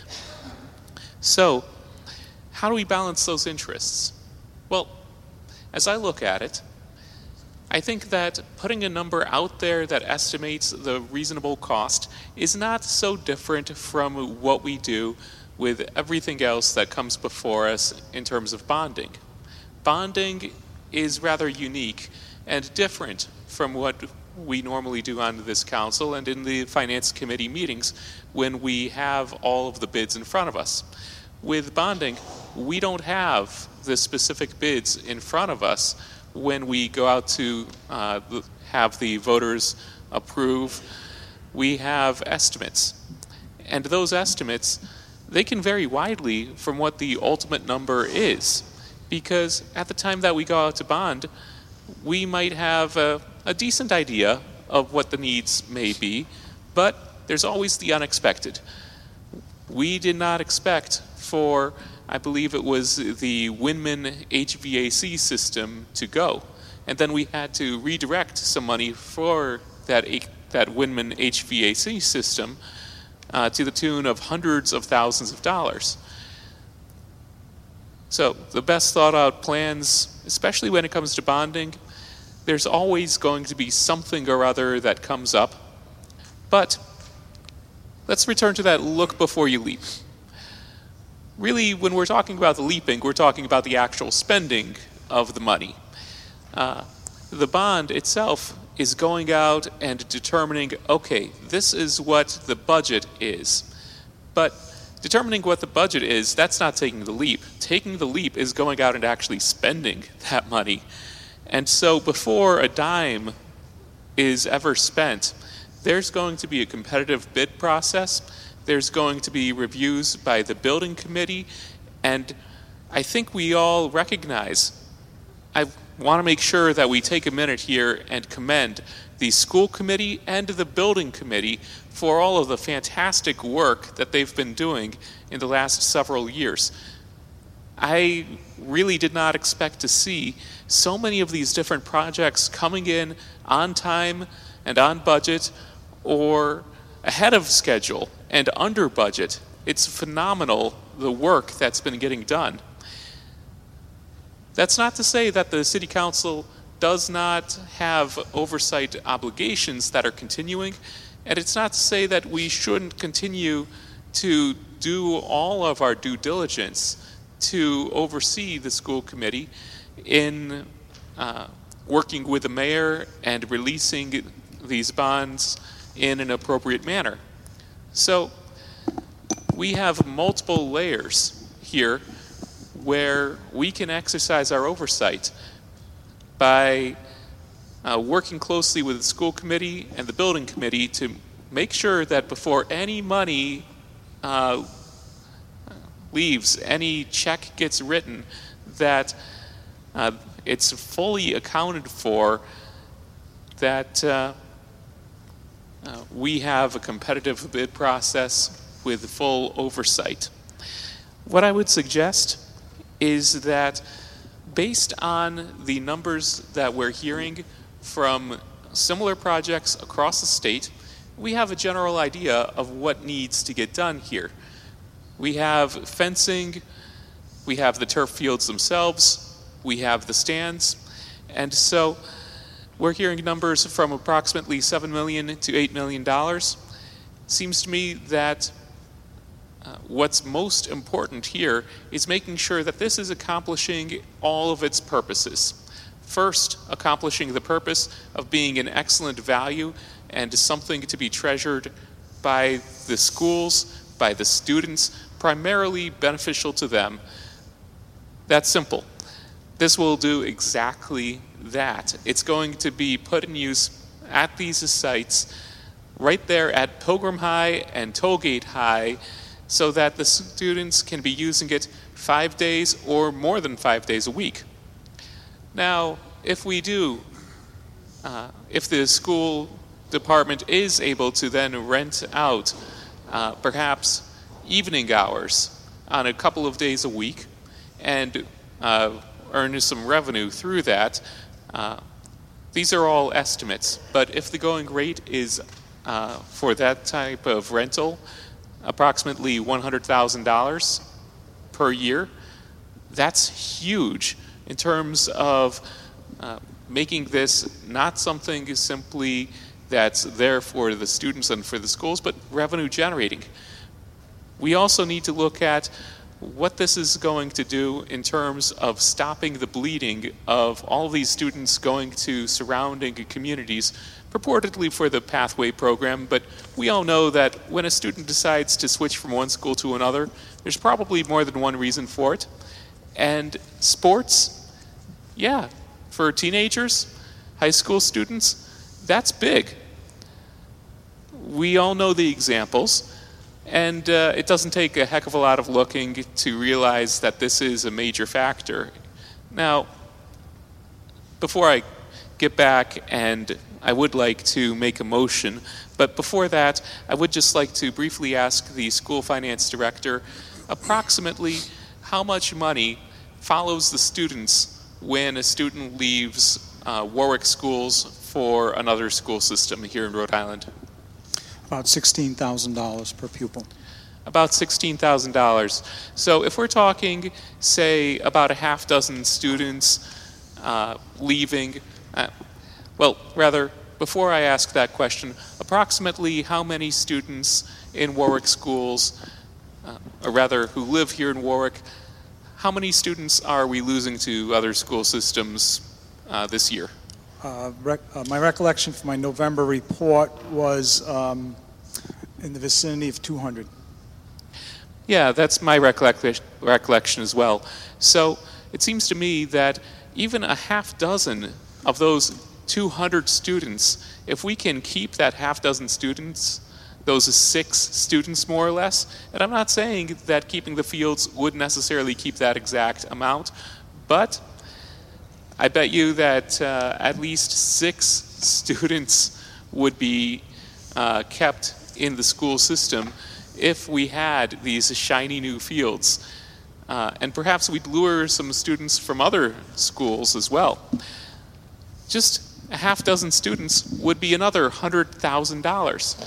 So, how do we balance those interests? Well, as I look at it, I think that putting a number out there that estimates the reasonable cost is not so different from what we do with everything else that comes before us in terms of bonding. Bonding is rather unique and different from what we normally do on this council and in the finance committee meetings when we have all of the bids in front of us. With bonding, we don't have the specific bids in front of us when we go out to uh, have the voters approve. We have estimates. And those estimates, they can vary widely from what the ultimate number is, because at the time that we go out to bond, we might have a, a decent idea of what the needs may be, but there's always the unexpected. We did not expect for, I believe it was the Winman H V A C system to go, and then we had to redirect some money for that, that Winman H V A C system uh, to the tune of hundreds of thousands of dollars. So the best thought out plans, especially when it comes to bonding, there's always going to be something or other that comes up. But let's return to that look before you leap. Really, when we're talking about the leaping, we're talking about the actual spending of the money. Uh, the bond itself is going out and determining, okay, this is what the budget is. But determining what the budget is, that's not taking the leap. Taking the leap is going out and actually spending that money. And so before a dime is ever spent, there's going to be a competitive bid process. There's going to be reviews by the building committee. And I think we all recognize, I want to make sure that we take a minute here and commend the school committee and the building committee for all of the fantastic work that they've been doing in the last several years. I really did not expect to see so many of these different projects coming in on time and on budget or ahead of schedule and under budget. It's phenomenal, the work that's been getting done. That's not to say that the City Council does not have oversight obligations that are continuing, and it's not to say that we shouldn't continue to do all of our due diligence to oversee the school committee in uh, working with the mayor and releasing these bonds in an appropriate manner. So we have multiple layers here where we can exercise our oversight by uh, working closely with the school committee and the building committee to make sure that before any money uh, leaves, any check gets written, that uh, it's fully accounted for, that uh, uh, we have a competitive bid process with full oversight. What I would suggest is that based on the numbers that we're hearing from similar projects across the state, we have a general idea of what needs to get done here. We have fencing, we have the turf fields themselves, we have the stands, and so we're hearing numbers from approximately seven million dollars to eight million dollars. Seems to me that uh, what's most important here is making sure that this is accomplishing all of its purposes. First, accomplishing the purpose of being an excellent value and something to be treasured by the schools, by the students, primarily beneficial to them. That's simple. This will do exactly that. It's going to be put in use at these sites right there at Pilgrim High and Tollgate High so that the students can be using it five days or more than five days a week. Now, if we do, uh, if the school department is able to then rent out uh, perhaps evening hours on a couple of days a week and uh, earn some revenue through that, uh, these are all estimates. But if the going rate is uh, for that type of rental approximately one hundred thousand dollars per year, that's huge in terms of uh, making this not something simply that's there for the students and for the schools, but revenue generating. We also need to look at what this is going to do in terms of stopping the bleeding of all these students going to surrounding communities, purportedly for the Pathway program, but we all know that when a student decides to switch from one school to another, there's probably more than one reason for it. And sports, yeah, for teenagers, high school students, that's big. We all know the examples. And uh, it doesn't take a heck of a lot of looking to realize that this is a major factor. Now, before I get back, and I would like to make a motion, but before that, I would just like to briefly ask the school finance director approximately how much money follows the students when a student leaves uh, Warwick schools for another school system here in Rhode Island. About sixteen thousand dollars per pupil. About sixteen thousand dollars. So if we're talking, say, about a half dozen students uh, leaving, uh, well, rather, before I ask that question, approximately how many students in Warwick schools, uh, or rather who live here in Warwick, how many students are we losing to other school systems uh, this year? Uh, rec uh, my recollection from my November report was um, in the vicinity of two hundred. Yeah, that's my recollec recollection as well. So it seems to me that even a half dozen of those two hundred students, if we can keep that half dozen students, those six students more or less, and I'm not saying that keeping the fields would necessarily keep that exact amount, but I bet you that uh, at least six students would be uh, kept in the school system if we had these shiny new fields. Uh, and perhaps we'd lure some students from other schools as well. Just a half dozen students would be another one hundred thousand dollars.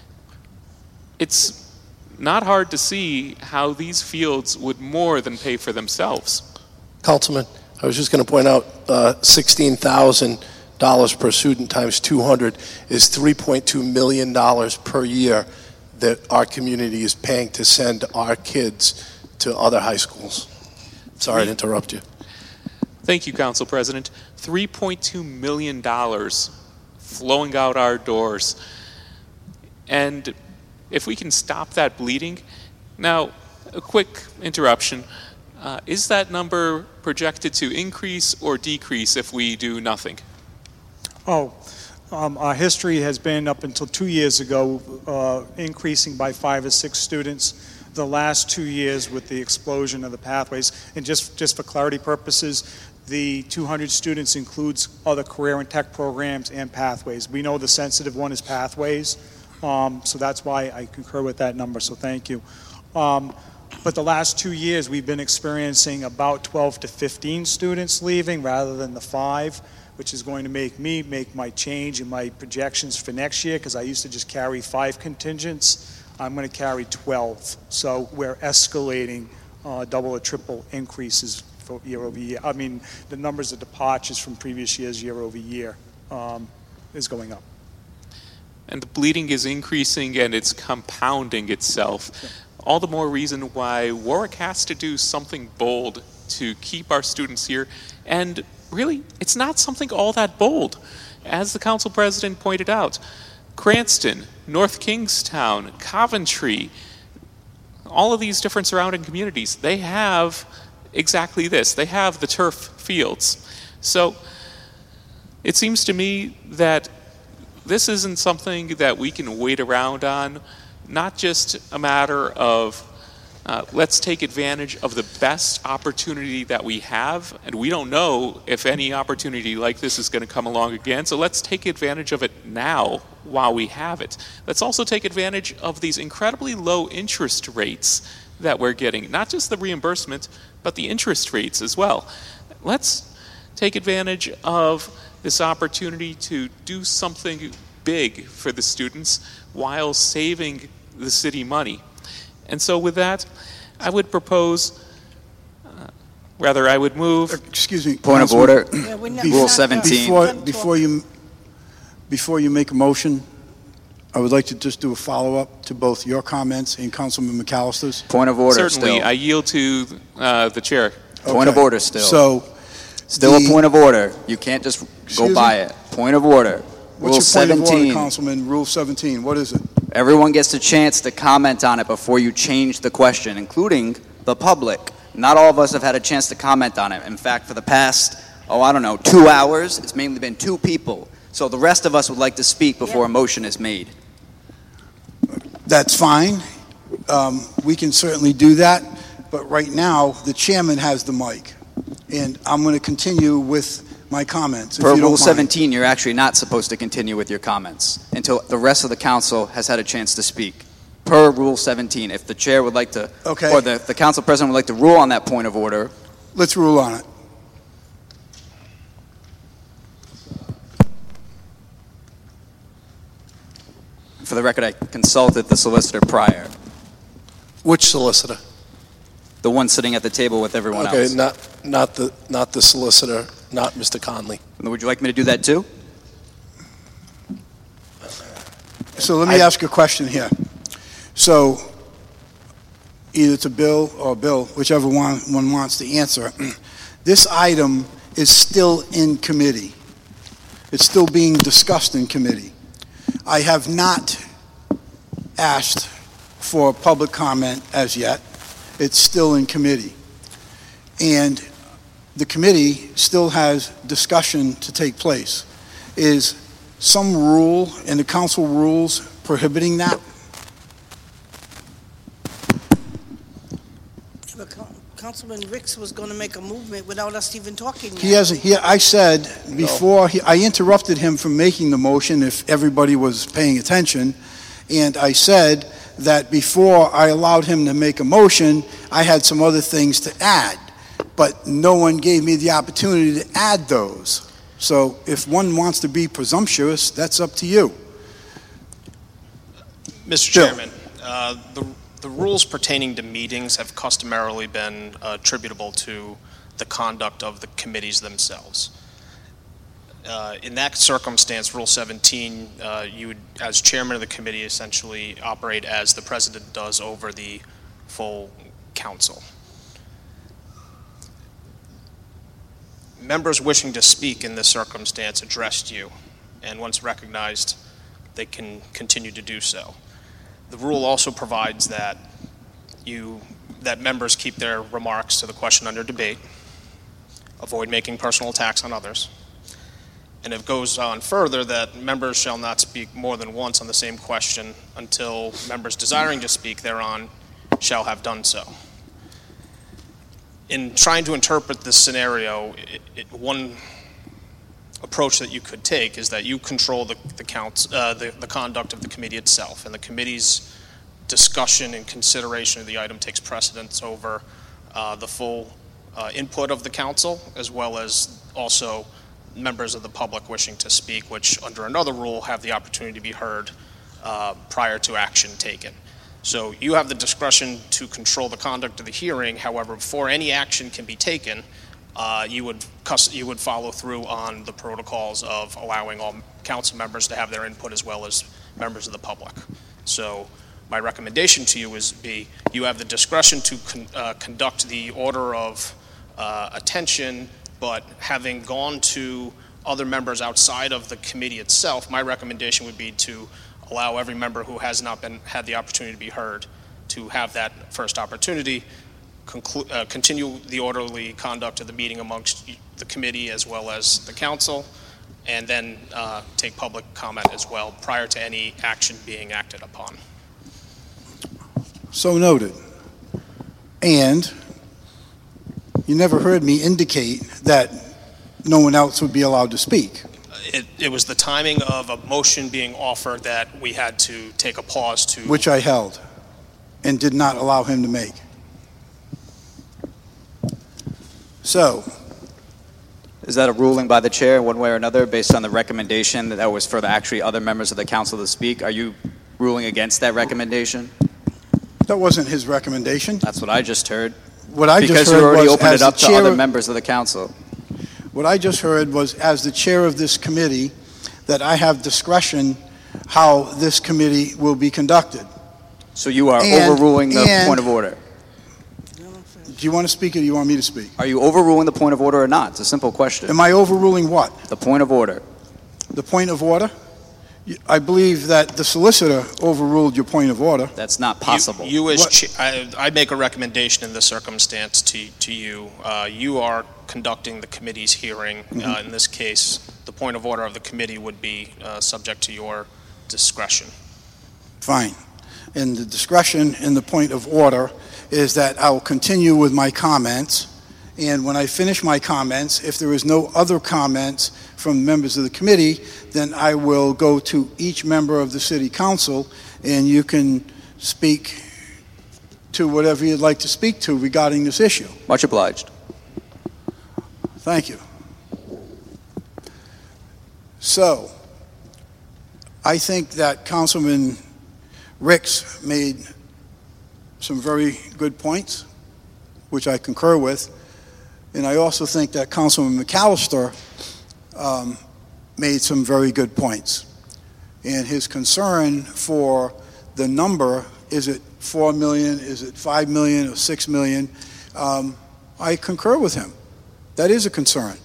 It's not hard to see how these fields would more than pay for themselves. Councilman, I was just going to point out uh, sixteen thousand dollars per student times two hundred is three point two million dollars per year that our community is paying to send our kids to other high schools. Sorry to interrupt you. Thank you, Council President. three point two million dollars flowing out our doors. And if we can stop that bleeding, now, a quick interruption. Uh, is that number projected to increase or decrease if we do nothing? Oh, um, our history has been up until two years ago, uh, increasing by five or six students. The last two years with the explosion of the pathways, and just, just for clarity purposes, the two hundred students includes other career and tech programs and pathways. We know the sensitive one is pathways, um, so that's why I concur with that number, so thank you. Um, but the last two years, we've been experiencing about twelve to fifteen students leaving rather than the five, which is going to make me make my change in my projections for next year, because I used to just carry five contingents. I'm going to carry twelve. So we're escalating uh, double or triple increases for year over year. I mean, the numbers of departures from previous years year over year um, is going up. And the bleeding is increasing and it's compounding itself. Yeah. All the more reason why Warwick has to do something bold to keep our students here. And really, it's not something all that bold. As the council president pointed out, Cranston, North Kingstown, Coventry, all of these different surrounding communities, they have exactly this. They have the turf fields. So it seems to me that this isn't something that we can wait around on, not just a matter of Uh, let's take advantage of the best opportunity that we have, and we don't know if any opportunity like this is going to come along again, so let's take advantage of it now while we have it. Let's also take advantage of these incredibly low interest rates that we're getting, not just the reimbursement, but the interest rates as well. Let's take advantage of this opportunity to do something big for the students while saving the city money. And so with that, I would propose, uh, rather I would move. Excuse me. Point of order. Yeah, we're not- Rule we're not- seventeen. Before, before you, before you make a motion, I would like to just do a follow-up to both your comments and Councilman McAllister's. Point of order Certainly, still. I yield to uh, the chair. Point of Okay. order still. So, Still the- a point of order. You can't just go Excuse by me? it. Point of order. what's Rule your point of order, seventeen. Councilman? Rule seventeen, what is it? Everyone gets a chance to comment on it before you change the question, including the public. Not all of us have had a chance to comment on it. In fact, for the past, oh, I don't know, two hours, it's mainly been two people. So the rest of us would like to speak before Yeah. a motion is made. That's fine. Um, we can certainly do that, but right now, the chairman has the mic, and I'm going to continue with my comments, if Per you don't Rule mind. seventeen, you're actually not supposed to continue with your comments until the rest of the council has had a chance to speak. Per Rule seventeen, if the chair would like to, Okay. or the, the council president would like to rule on that point of order, Let's rule on it. for the record, I consulted the solicitor prior, Which solicitor? the one sitting at the table with everyone Okay, else. not, not the, not the solicitor, not Mister Conley. Would you like me to do that too? So let me I- ask a question here. So either to Bill or Bill, whichever one, one wants to answer, this item is still in committee. It's still being discussed in committee. I have not asked for public comment as yet. It's still in committee. And the committee still has discussion to take place. Is some rule in the council rules prohibiting that? But Coun- Councilman Ricks was going to make a movement without us even talking yet. He hasn't, he, I said before, he, I interrupted him from making the motion if everybody was paying attention, and I said that before I allowed him to make a motion, I had some other things to add, but no one gave me the opportunity to add those. So if one wants to be presumptuous, that's up to you. Mister Bill. Chairman, uh, the the rules pertaining to meetings have customarily been uh, attributable to the conduct of the committees themselves. Uh, In that circumstance, Rule seventeen, uh, you would, as chairman of the committee, essentially operate as the president does over the full council. Members wishing to speak in this circumstance addressed you, and once recognized, they can continue to do so. The rule also provides that you, that members keep their remarks to the question under debate, avoid making personal attacks on others, And it goes on further that members shall not speak more than once on the same question until members desiring to speak thereon shall have done so. In trying to interpret this scenario, it, it, one approach that you could take is that you control the, the, counts, uh, the, the conduct of the committee itself, and the committee's discussion and consideration of the item takes precedence over uh, the full uh, input of the council, as well as also members of the public wishing to speak, which under another rule have the opportunity to be heard uh, prior to action taken. So you have the discretion to control the conduct of the hearing. However, before any action can be taken, uh, you would you would follow through on the protocols of allowing all council members to have their input as well as members of the public. So my recommendation to you is be you have the discretion to con uh, conduct the order of uh, attention, but having gone to other members outside of the committee itself, my recommendation would be to allow every member who has not been had the opportunity to be heard to have that first opportunity, conclu uh, continue the orderly conduct of the meeting amongst the committee as well as the council, and then uh, take public comment as well prior to any action being acted upon. So noted. And you never heard me indicate that no one else would be allowed to speak. It, it was the timing of a motion being offered that we had to take a pause to... Which I held and did not allow him to make. So... Is that a ruling by the chair one way or another based on the recommendation that that was for the actually other members of the council to speak? Are you ruling against that recommendation? That wasn't his recommendation. That's what I just heard. What I because just heard you already was opened as it up the to chair other of, members of the council. What I just heard was, as the chair of this committee, that I have discretion how this committee will be conducted. So you are And- overruling the and- point of order. Do you want to speak or do you want me to speak? Are you overruling the point of order or not? It's a simple question. Am I overruling what? The point of order. The point of order? You- I believe that the solicitor overruled your point of order. That's not possible. You, you as What- cha- I, I make a recommendation in this circumstance to, to you. Uh, you are conducting the committee's hearing. Mm-hmm. Uh, in this case, the point of order of the committee would be uh, subject to your discretion. Fine. And the discretion in the point of order is that I will continue with my comments, and when I finish my comments, if there is no other comments from members of the committee, then I will go to each member of the city council, and you can speak to whatever you'd like to speak to regarding this issue. Much obliged. Thank you. So, I think that Councilman Ricks made some very good points, which I concur with. And I also think that Councilman McAllister um, made some very good points. And his concern for the number, is it four million, is it five million or six million, um, I concur with him. That is a concern.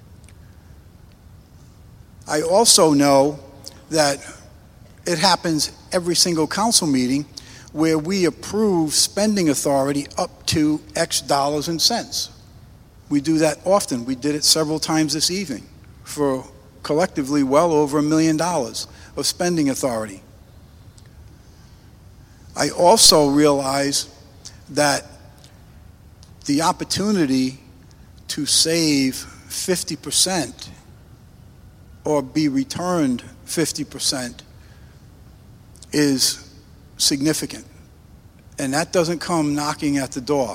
I also know that it happens every single council meeting where we approve spending authority up to X dollars and cents. We do that often. We did it several times this evening for collectively well over a million dollars of spending authority. I also realize that the opportunity to save fifty percent or be returned fifty percent is significant, and that doesn't come knocking at the door.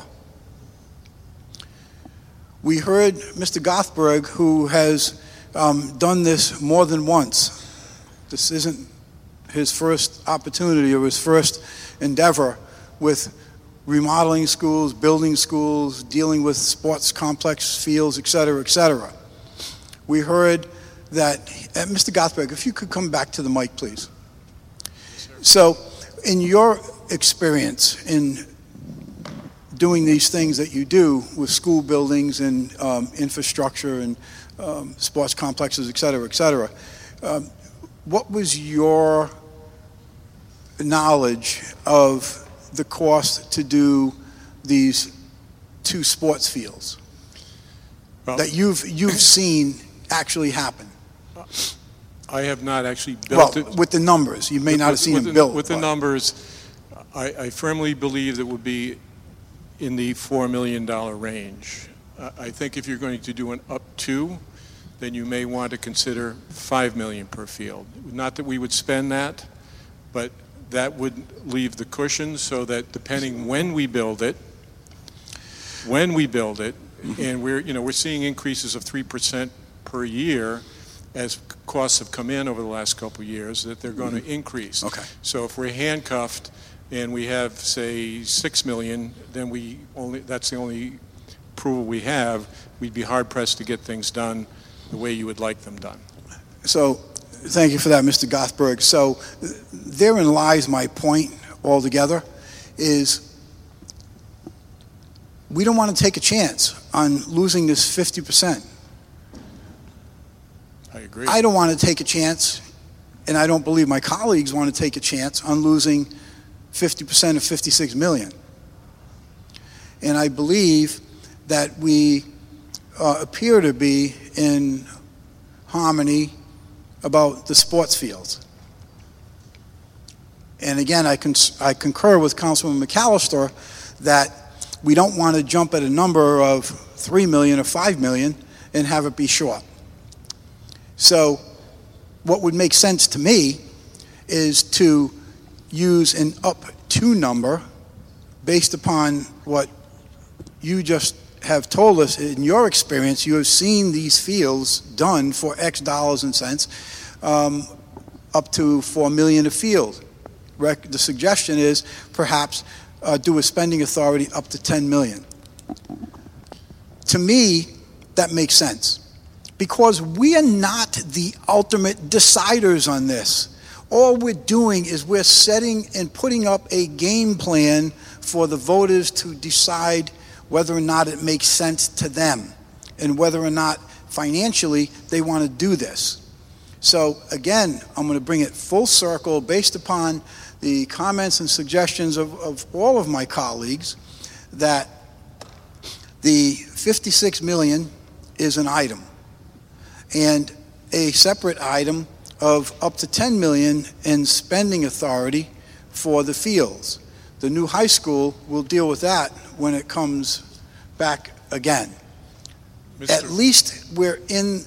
We heard Mister Gothberg, who has um, done this more than once. This isn't his first opportunity or his first endeavor with remodeling schools, building schools, dealing with sports complex fields, et cetera, et cetera. We heard that, uh, Mister Gothberg, if you could come back to the mic, please. So, in your experience in doing these things that you do with school buildings and um, infrastructure and um, sports complexes, et cetera, et cetera, um, what was your knowledge of the cost to do these two sports fields Well, that you've you've seen actually happen? I have not actually Well, built it. with the numbers, you may With- not have with- seen with them the- built. With the but- numbers, I, I firmly believe it would be in the four million dollars range. I I think if you're going to do an up to, then you may want to consider five million dollars per field. Not that we would spend that, but that would leave the cushion so that depending when we build it, when we build it, and we're, you know, we're seeing increases of three percent per year as costs have come in over the last couple of years, that they're going to increase. Okay. So if we're handcuffed and we have, say, six million, then we only, that's the only approval we have, we'd be hard pressed to get things done the way you would like them done. So, thank you for that, Mister Gothberg. So, therein lies my point altogether, is we don't want to take a chance on losing this fifty percent. I agree. I don't want to take a chance, and I don't believe my colleagues want to take a chance on losing fifty percent of fifty-six million. And I believe that we uh, appear to be in harmony about the sports fields. And again, I, cons- I concur with Councilman McAllister that we don't want to jump at a number of three million or five million and have it be short. So what would make sense to me is to use an up to number based upon what you just have told us. In your experience, you have seen these fields done for X dollars and cents, um, up to four million a field. Rec- the suggestion is perhaps uh, do a spending authority up to ten million. To me, that makes sense, because we are not the ultimate deciders on this. All we're doing is we're setting and putting up a game plan for the voters to decide whether or not it makes sense to them and whether or not financially they want to do this. So again, I'm going to bring it full circle based upon the comments and suggestions of, of all of my colleagues that the fifty-six million is an item, and a separate item of up to ten million in spending authority for the fields. The new high school will deal with that when it comes back again. Mister At least we're in,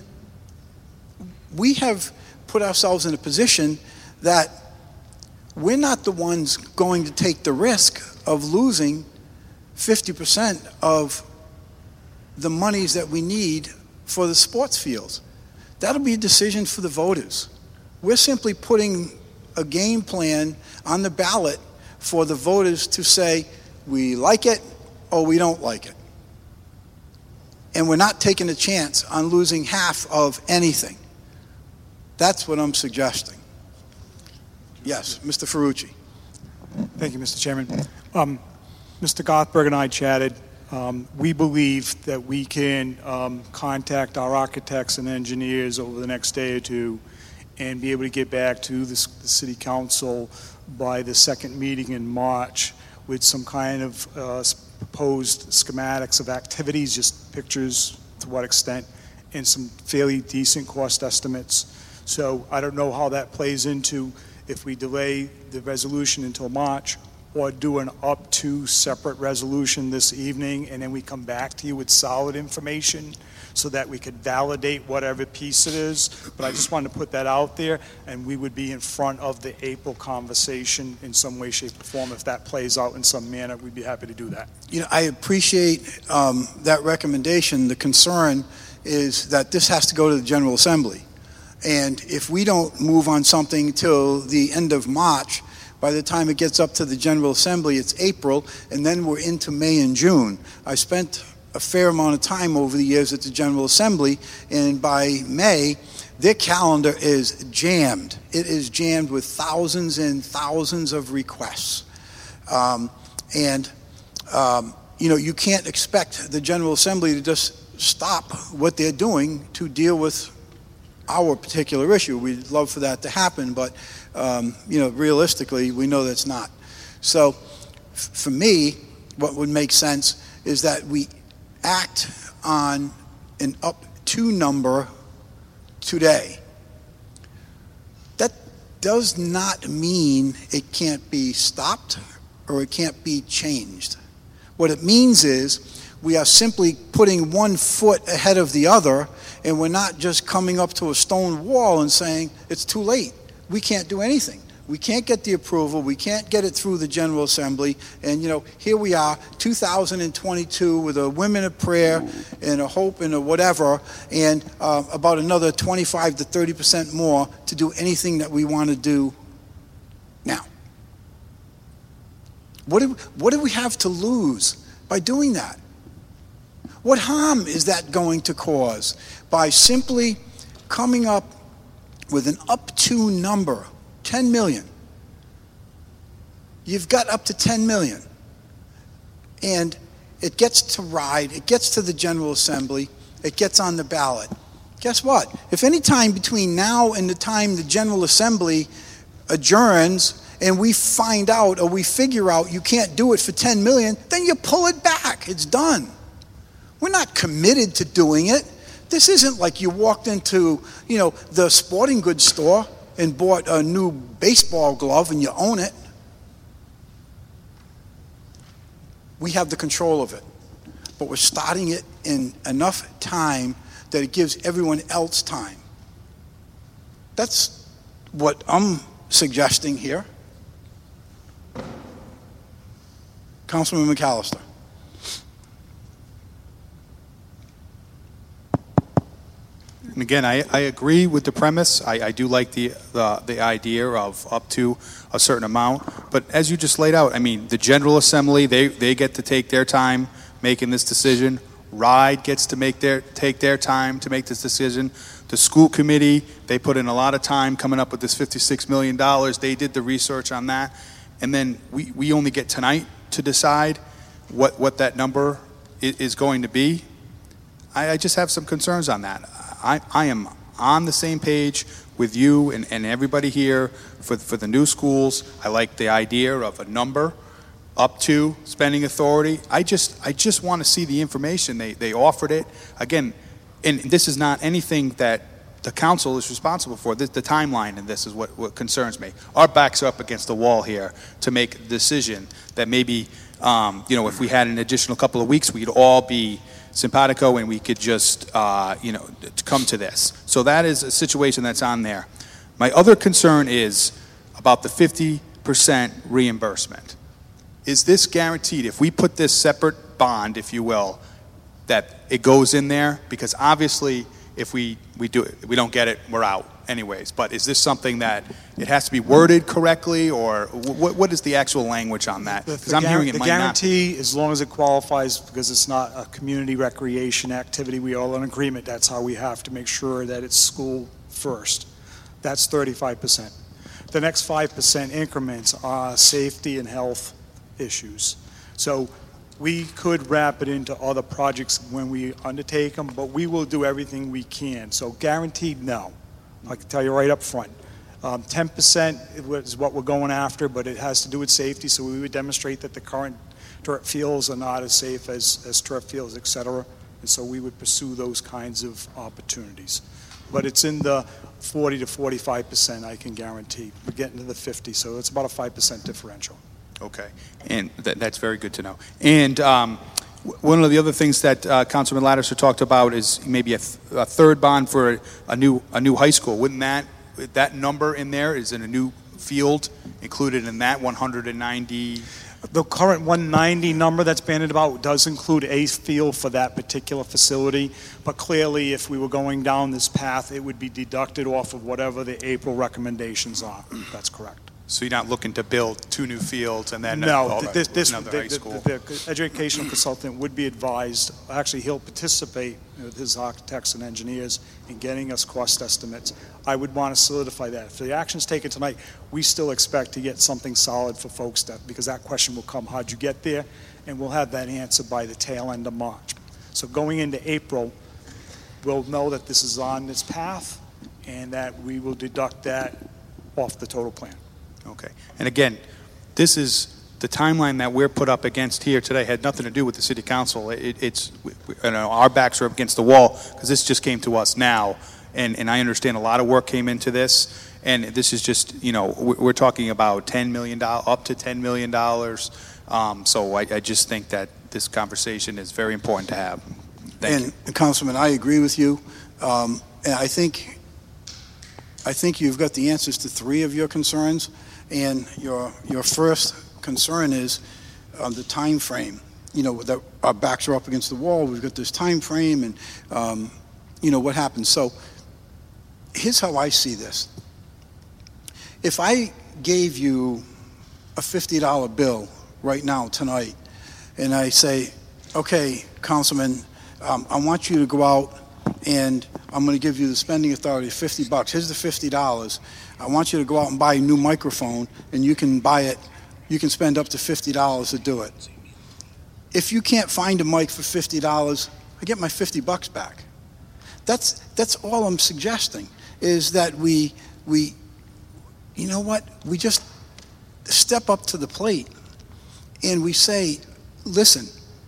we have put ourselves in a position that we're not the ones going to take the risk of losing fifty percent of the monies that we need for the sports fields. That'll be a decision for the voters. We're simply putting a game plan on the ballot for the voters to say, we like it or we don't like it. And we're not taking a chance on losing half of anything. That's what I'm suggesting. Yes, Mister Ferrucci. Thank you, Mister Chairman. Um, Mister Gothberg and I chatted. Um, we believe that we can um, contact our architects and engineers over the next day or two and be able to get back to the, the City Council by the second meeting in March with some kind of uh, proposed schematics of activities, just pictures to what extent, and some fairly decent cost estimates. So I don't know how that plays into if we delay the resolution until March or do an up to separate resolution this evening, and then we come back to you with solid information so that we could validate whatever piece it is. But I just wanted to put that out there, and we would be in front of the April conversation in some way, shape, or form. If that plays out in some manner, we'd be happy to do that. You know, I appreciate um, that recommendation. The concern is that this has to go to the General Assembly. And if we don't move on something till the end of March, by the time it gets up to the General Assembly, it's April, and then we're into May and June. I spent a fair amount of time over the years at the General Assembly, and by May, their calendar is jammed. It is jammed with thousands and thousands of requests. Um, and, um, you know, you can't expect the General Assembly to just stop what they're doing to deal with our particular issue. We'd love for that to happen, but um, you know, realistically, we know that's not. So, f- for me, what would make sense is that we act on an up to number today, does not mean it can't be stopped or it can't be changed. What it means is we are simply putting one foot ahead of the other, and we're not just coming up to a stone wall and saying, it's too late. We can't do anything. We can't get the approval. We can't get it through the General Assembly. And, you know, here we are, two thousand twenty-two, with a women of prayer and a hope and a whatever, and uh, about another twenty-five to thirty percent more to do anything that we want to do now. What do, what do we have to lose by doing that? What harm is that going to cause by simply coming up with an up to number? ten million. You've got up to ten million. And it gets to ride, it gets to the General Assembly, it gets on the ballot. Guess what? If any time between now and the time the General Assembly adjourns and we find out or we figure out you can't do it for ten million, then you pull it back. It's done. We're not committed to doing it. This isn't like you walked into, you know, the sporting goods store and bought a new baseball glove and you own it. We have the control of it. But we're starting it in enough time that it gives everyone else time. That's what I'm suggesting here. Councilman McAllister. And again, I, I agree with the premise. I, I do like the, the the idea of up to a certain amount. But as you just laid out, I mean, the General Assembly, they, they get to take their time making this decision. RIDE gets to make their take their time to make this decision. The school committee, they put in a lot of time coming up with this fifty-six million dollars. They did the research on that. And then we, we only get tonight to decide what, what that number is, is going to be. I, I just have some concerns on that. I, I am on the same page with you and, and everybody here for, for the new schools. I like the idea of a number up to spending authority. I just I just want to see the information. They, they offered it. Again, and this is not anything that the council is responsible for. This, the timeline in this is what, what concerns me. Our backs are up against the wall here to make a decision that maybe, um, you know, if we had an additional couple of weeks, we'd all be simpatico and we could just, uh, you know, come to this. So that is a situation that's on there. My other concern is about the fifty percent reimbursement. Is this guaranteed? If we put this separate bond, if you will, that it goes in there? Because obviously, if we, we do it, we don't get it, we're out anyways. But is this something that it has to be worded correctly, or what, what is the actual language on that? Because I'm hearing it the might not. guarantee, as long as it qualifies, because it's not a community recreation activity, we all in agreement. That's how we have to make sure that it's school first. That's thirty-five percent. The next five percent increments are safety and health issues. So we could wrap it into other projects when we undertake them, but we will do everything we can. So guaranteed, no. I can tell you right up front. Um, ten percent is what we're going after, but it has to do with safety, so we would demonstrate that the current turf fields are not as safe as, as turf fields, et cetera. And so we would pursue those kinds of opportunities. But it's in the forty to forty-five percent, I can guarantee. We're getting to the fifty, so it's about a five percent differential. Okay, and that, that's very good to know. And um, one of the other things that uh, Councilman Lattiser talked about is maybe a, th a third bond for a, a new a new high school. Wouldn't that that number in there is in a new field included in that one hundred ninety? The current one ninety number that's bandied about does include a field for that particular facility, but clearly if we were going down this path, it would be deducted off of whatever the April recommendations are. That's correct. So you're not looking to build two new fields and then no, uh, this, this, another the, high school? The, the educational consultant would be advised, actually he'll participate with his architects and engineers in getting us cost estimates. I would want to solidify that. If the action's taken tonight, we still expect to get something solid for folks, that, because that question will come, how'd you get there? And we'll have that answer by the tail end of March. So going into April, we'll know that this is on this path and that we will deduct that off the total plan. Okay. And again, this is the timeline that we're put up against here today had nothing to do with the city council. It, it's, you know, our backs are up against the wall because this just came to us now. and, and I understand a lot of work came into this, and this is just, you know, we're we're talking about ten million dollars, up to ten million dollars. Um, so I, I just think that this conversation is very important to have. Thank you. And Councilman, I agree with you. Um, and I think, I think you've got the answers to three of your concerns. And your your first concern is um, the time frame. You know, that our backs are up against the wall. We've got this time frame, and um, you know what happens. So here's how I see this. If I gave you a fifty dollar bill right now tonight, and I say, okay, Councilman, um, I want you to go out and I'm going to give you the spending authority of fifty bucks. Here's the fifty dollars. I want you to go out and buy a new microphone, and you can buy it, you can spend up to fifty dollars to do it. If you can't find a mic for fifty dollars, I get my fifty bucks back. That's, that's all I'm suggesting, is that we, we, you know what, we just step up to the plate and we say, listen,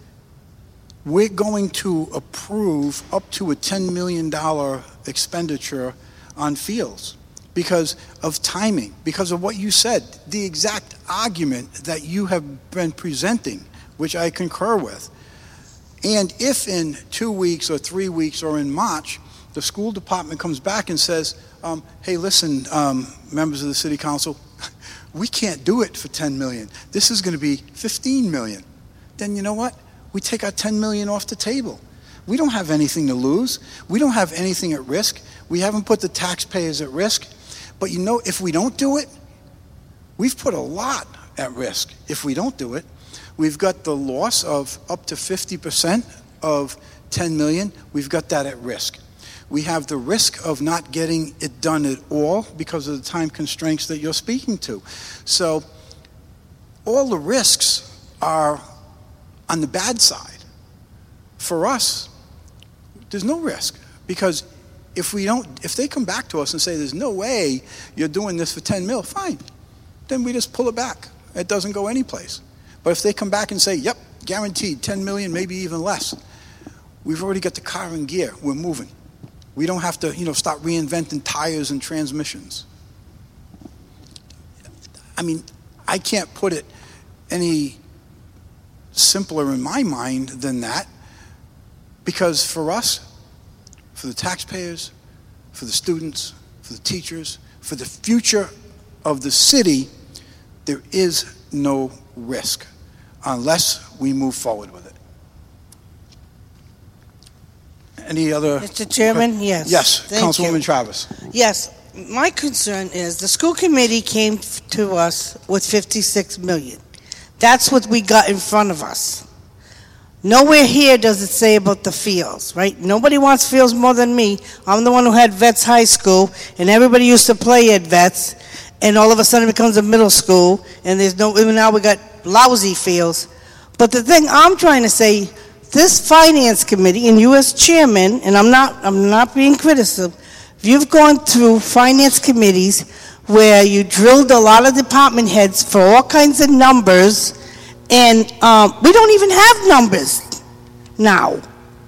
we're going to approve up to a ten million dollars expenditure on fields because of timing, because of what you said, the exact argument that you have been presenting, which I concur with. And if in two weeks or three weeks or in March, the school department comes back and says, um, hey, listen, um, members of the city council, we can't do it for ten million dollars. This is going to be fifteen million dollars. Then you know what? We take our ten million dollars off the table. We don't have anything to lose. We don't have anything at risk. We haven't put the taxpayers at risk. But you know, if we don't do it, we've put a lot at risk. If we don't do it, we've got the loss of up to fifty percent of ten million dollars. We've got that at risk. We have the risk of not getting it done at all because of the time constraints that you're speaking to. So all the risks are on the bad side. For us, there's no risk, because if we don't, if they come back to us and say there's no way you're doing this for ten mil, fine, then we just pull it back. It doesn't go anyplace. But if they come back and say, yep, guaranteed ten million, maybe even less, we've already got the car in gear. We're moving. We don't have to, you know, start reinventing tires and transmissions. I mean, I can't put it any simpler in my mind than that, because for us, for the taxpayers, for the students, for the teachers, for the future of the city, there is no risk unless we move forward with it. Any other? Mister Chairman, yes. Yes, Thank Councilwoman you. Travis. Yes, my concern is the school committee came f- to us with fifty-six million dollars. That's what we got in front of us. Nowhere here does it say about the fields, right? Nobody wants fields more than me. I'm the one who had Vets High School, and everybody used to play at Vets, and all of a sudden it becomes a middle school, and there's no, even now we got lousy fields. But the thing I'm trying to say, this finance committee, and you as chairman, and I'm not, I'm not being critical, you've gone through finance committees where you drilled a lot of department heads for all kinds of numbers, and um, we don't even have numbers now.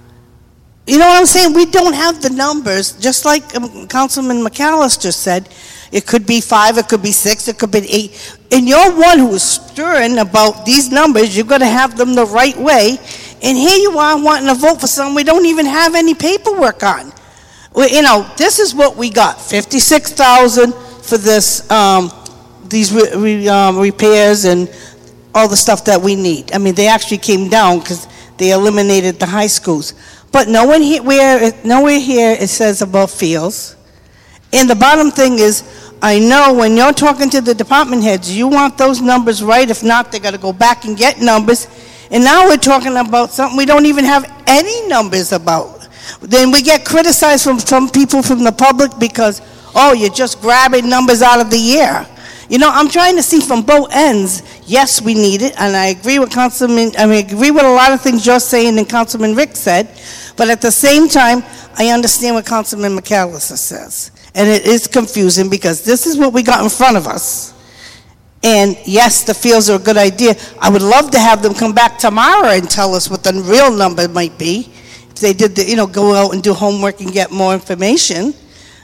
You know what I'm saying? We don't have the numbers, just like um, Councilman McAllister said. It could be five, it could be six, it could be eight. And you're one who is stern about these numbers. You've got to have them the right way. And here you are wanting to vote for something we don't even have any paperwork on. Well, you know, this is what we got, fifty-six thousand for this, um, these re re um, repairs and all the stuff that we need. I mean, they actually came down because they eliminated the high schools. But nowhere here, where, nowhere here it says about fields. And the bottom thing is, I know when you're talking to the department heads, you want those numbers right. If not, they got to go back and get numbers. And now we're talking about something we don't even have any numbers about. Then we get criticized from some people from the public because, oh, you're just grabbing numbers out of the air. You know, I'm trying to see from both ends. Yes, we need it, and I agree with Councilman, I mean, I agree with a lot of things you're saying and Councilman Rick said, but at the same time, I understand what Councilman McAllister says. And it is confusing because this is what we got in front of us. And yes, the fields are a good idea. I would love to have them come back tomorrow and tell us what the real number might be. If they did, the, you know, go out and do homework and get more information.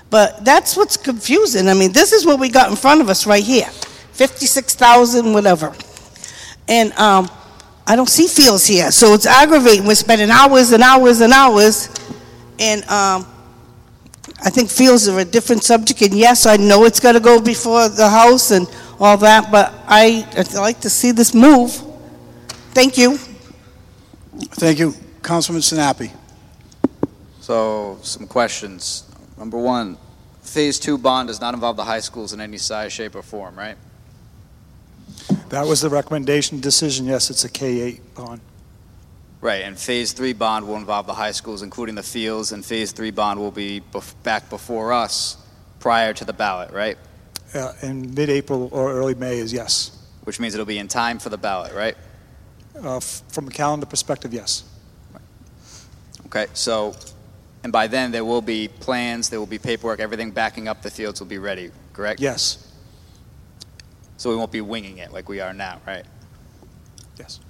But that's what's confusing. I mean, this is what we got in front of us right here, fifty-six thousand, whatever. And um, I don't see fields here, so it's aggravating. We're spending hours and hours and hours, and um, I think fields are a different subject. And yes, I know it's got to go before the House and all that, but I, I'd like to see this move. Thank you. Thank you. Councilman Sinapi. So, some questions. Number one, Phase Two bond does not involve the high schools in any size, shape, or form, right? That was the recommendation decision. Yes, it's a K eight bond. Right, and Phase Three bond will involve the high schools, including the fields, and Phase Three bond will be bef- back before us prior to the ballot, right? Uh, in mid-April or early May is yes. Which means it'll be in time for the ballot, right? Uh, f- from a calendar perspective, yes. Okay, so, and by then there will be plans, there will be paperwork, everything backing up the fields will be ready, correct? Yes. So we won't be winging it like we are now, right? Yes.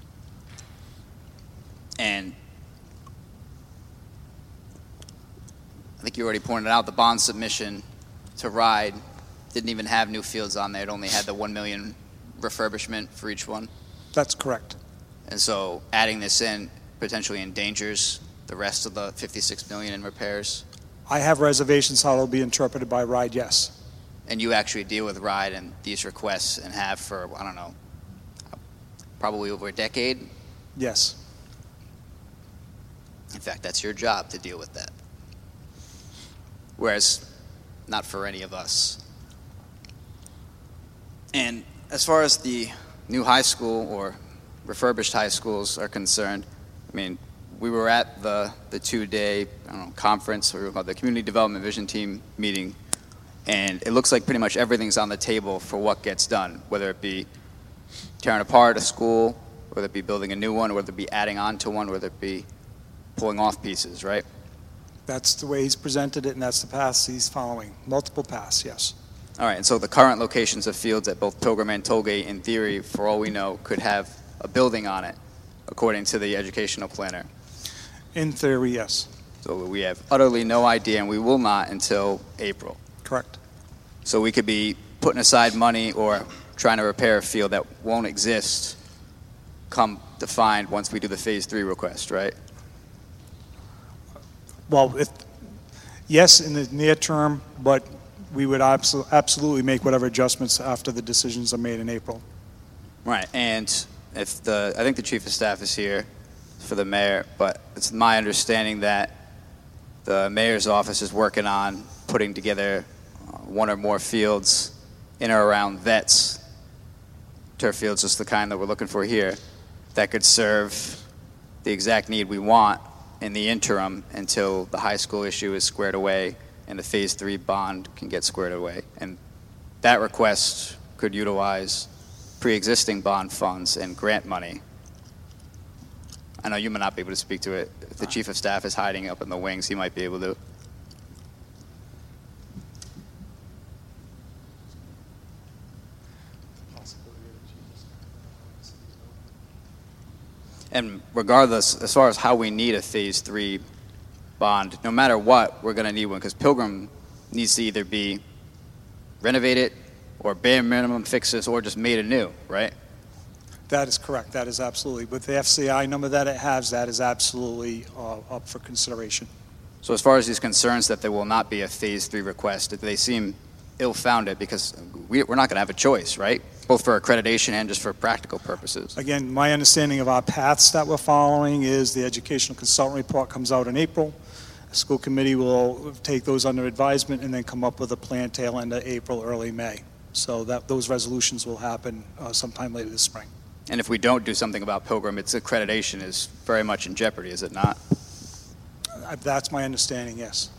And I think you already pointed out the bond submission to RIDE didn't even have new fields on there. It only had the one million refurbishment for each one. That's correct. And so adding this in potentially endangers the rest of the fifty-six million in repairs. I have reservations how it'll be interpreted by RIDE, yes. And you actually deal with RIDE and these requests and have for, I don't know, probably over a decade? Yes. In fact, that's your job to deal with that. Whereas, not for any of us. And as far as the new high school or refurbished high schools are concerned, I mean, we were at the, the two-day, I don't know, conference, or the Community Development Vision Team meeting, and it looks like pretty much everything's on the table for what gets done, whether it be tearing apart a school, whether it be building a new one, whether it be adding on to one, whether it be pulling off pieces, right? That's the way he's presented it, and that's the path he's following. Multiple paths, yes. All right, and so the current locations of fields at both Pilgrim and Tollgate, in theory, for all we know, could have a building on it, according to the educational planner. In theory, yes. So we have utterly no idea, and we will not until April. Correct. So we could be putting aside money or trying to repair a field that won't exist come defined once we do the Phase Three request, right? Well, if, yes, in the near term, but we would abso- absolutely make whatever adjustments after the decisions are made in April. Right, and if the, I think the Chief of Staff is here for the mayor, but it's my understanding that the mayor's office is working on putting together uh, one or more fields in or around vets, turf fields, just the kind that we're looking for here, that could serve the exact need we want in the interim until the high school issue is squared away and the Phase Three bond can get squared away. And that request could utilize pre-existing bond funds and grant money. I know you may not be able to speak to it. If the Chief of Staff is hiding up in the wings, he might be able to. And regardless, as far as how we need a Phase Three bond, no matter what, we're going to need one, because Pilgrim needs to either be renovated or bare minimum fixes or just made anew, right? That is correct. That is absolutely. With the F C I number that it has, that is absolutely uh, up for consideration. So as far as these concerns that there will not be a Phase Three request, they seem ill-founded because we, we're not going to have a choice, right? Both for accreditation and just for practical purposes. Again, my understanding of our paths that we're following is the educational consultant report comes out in April. The school committee will take those under advisement and then come up with a plan tail end of April, early May. So that those resolutions will happen uh, sometime later this spring. And if we don't do something about Pilgrim, its accreditation is very much in jeopardy, is it not? Uh, That's my understanding, yes.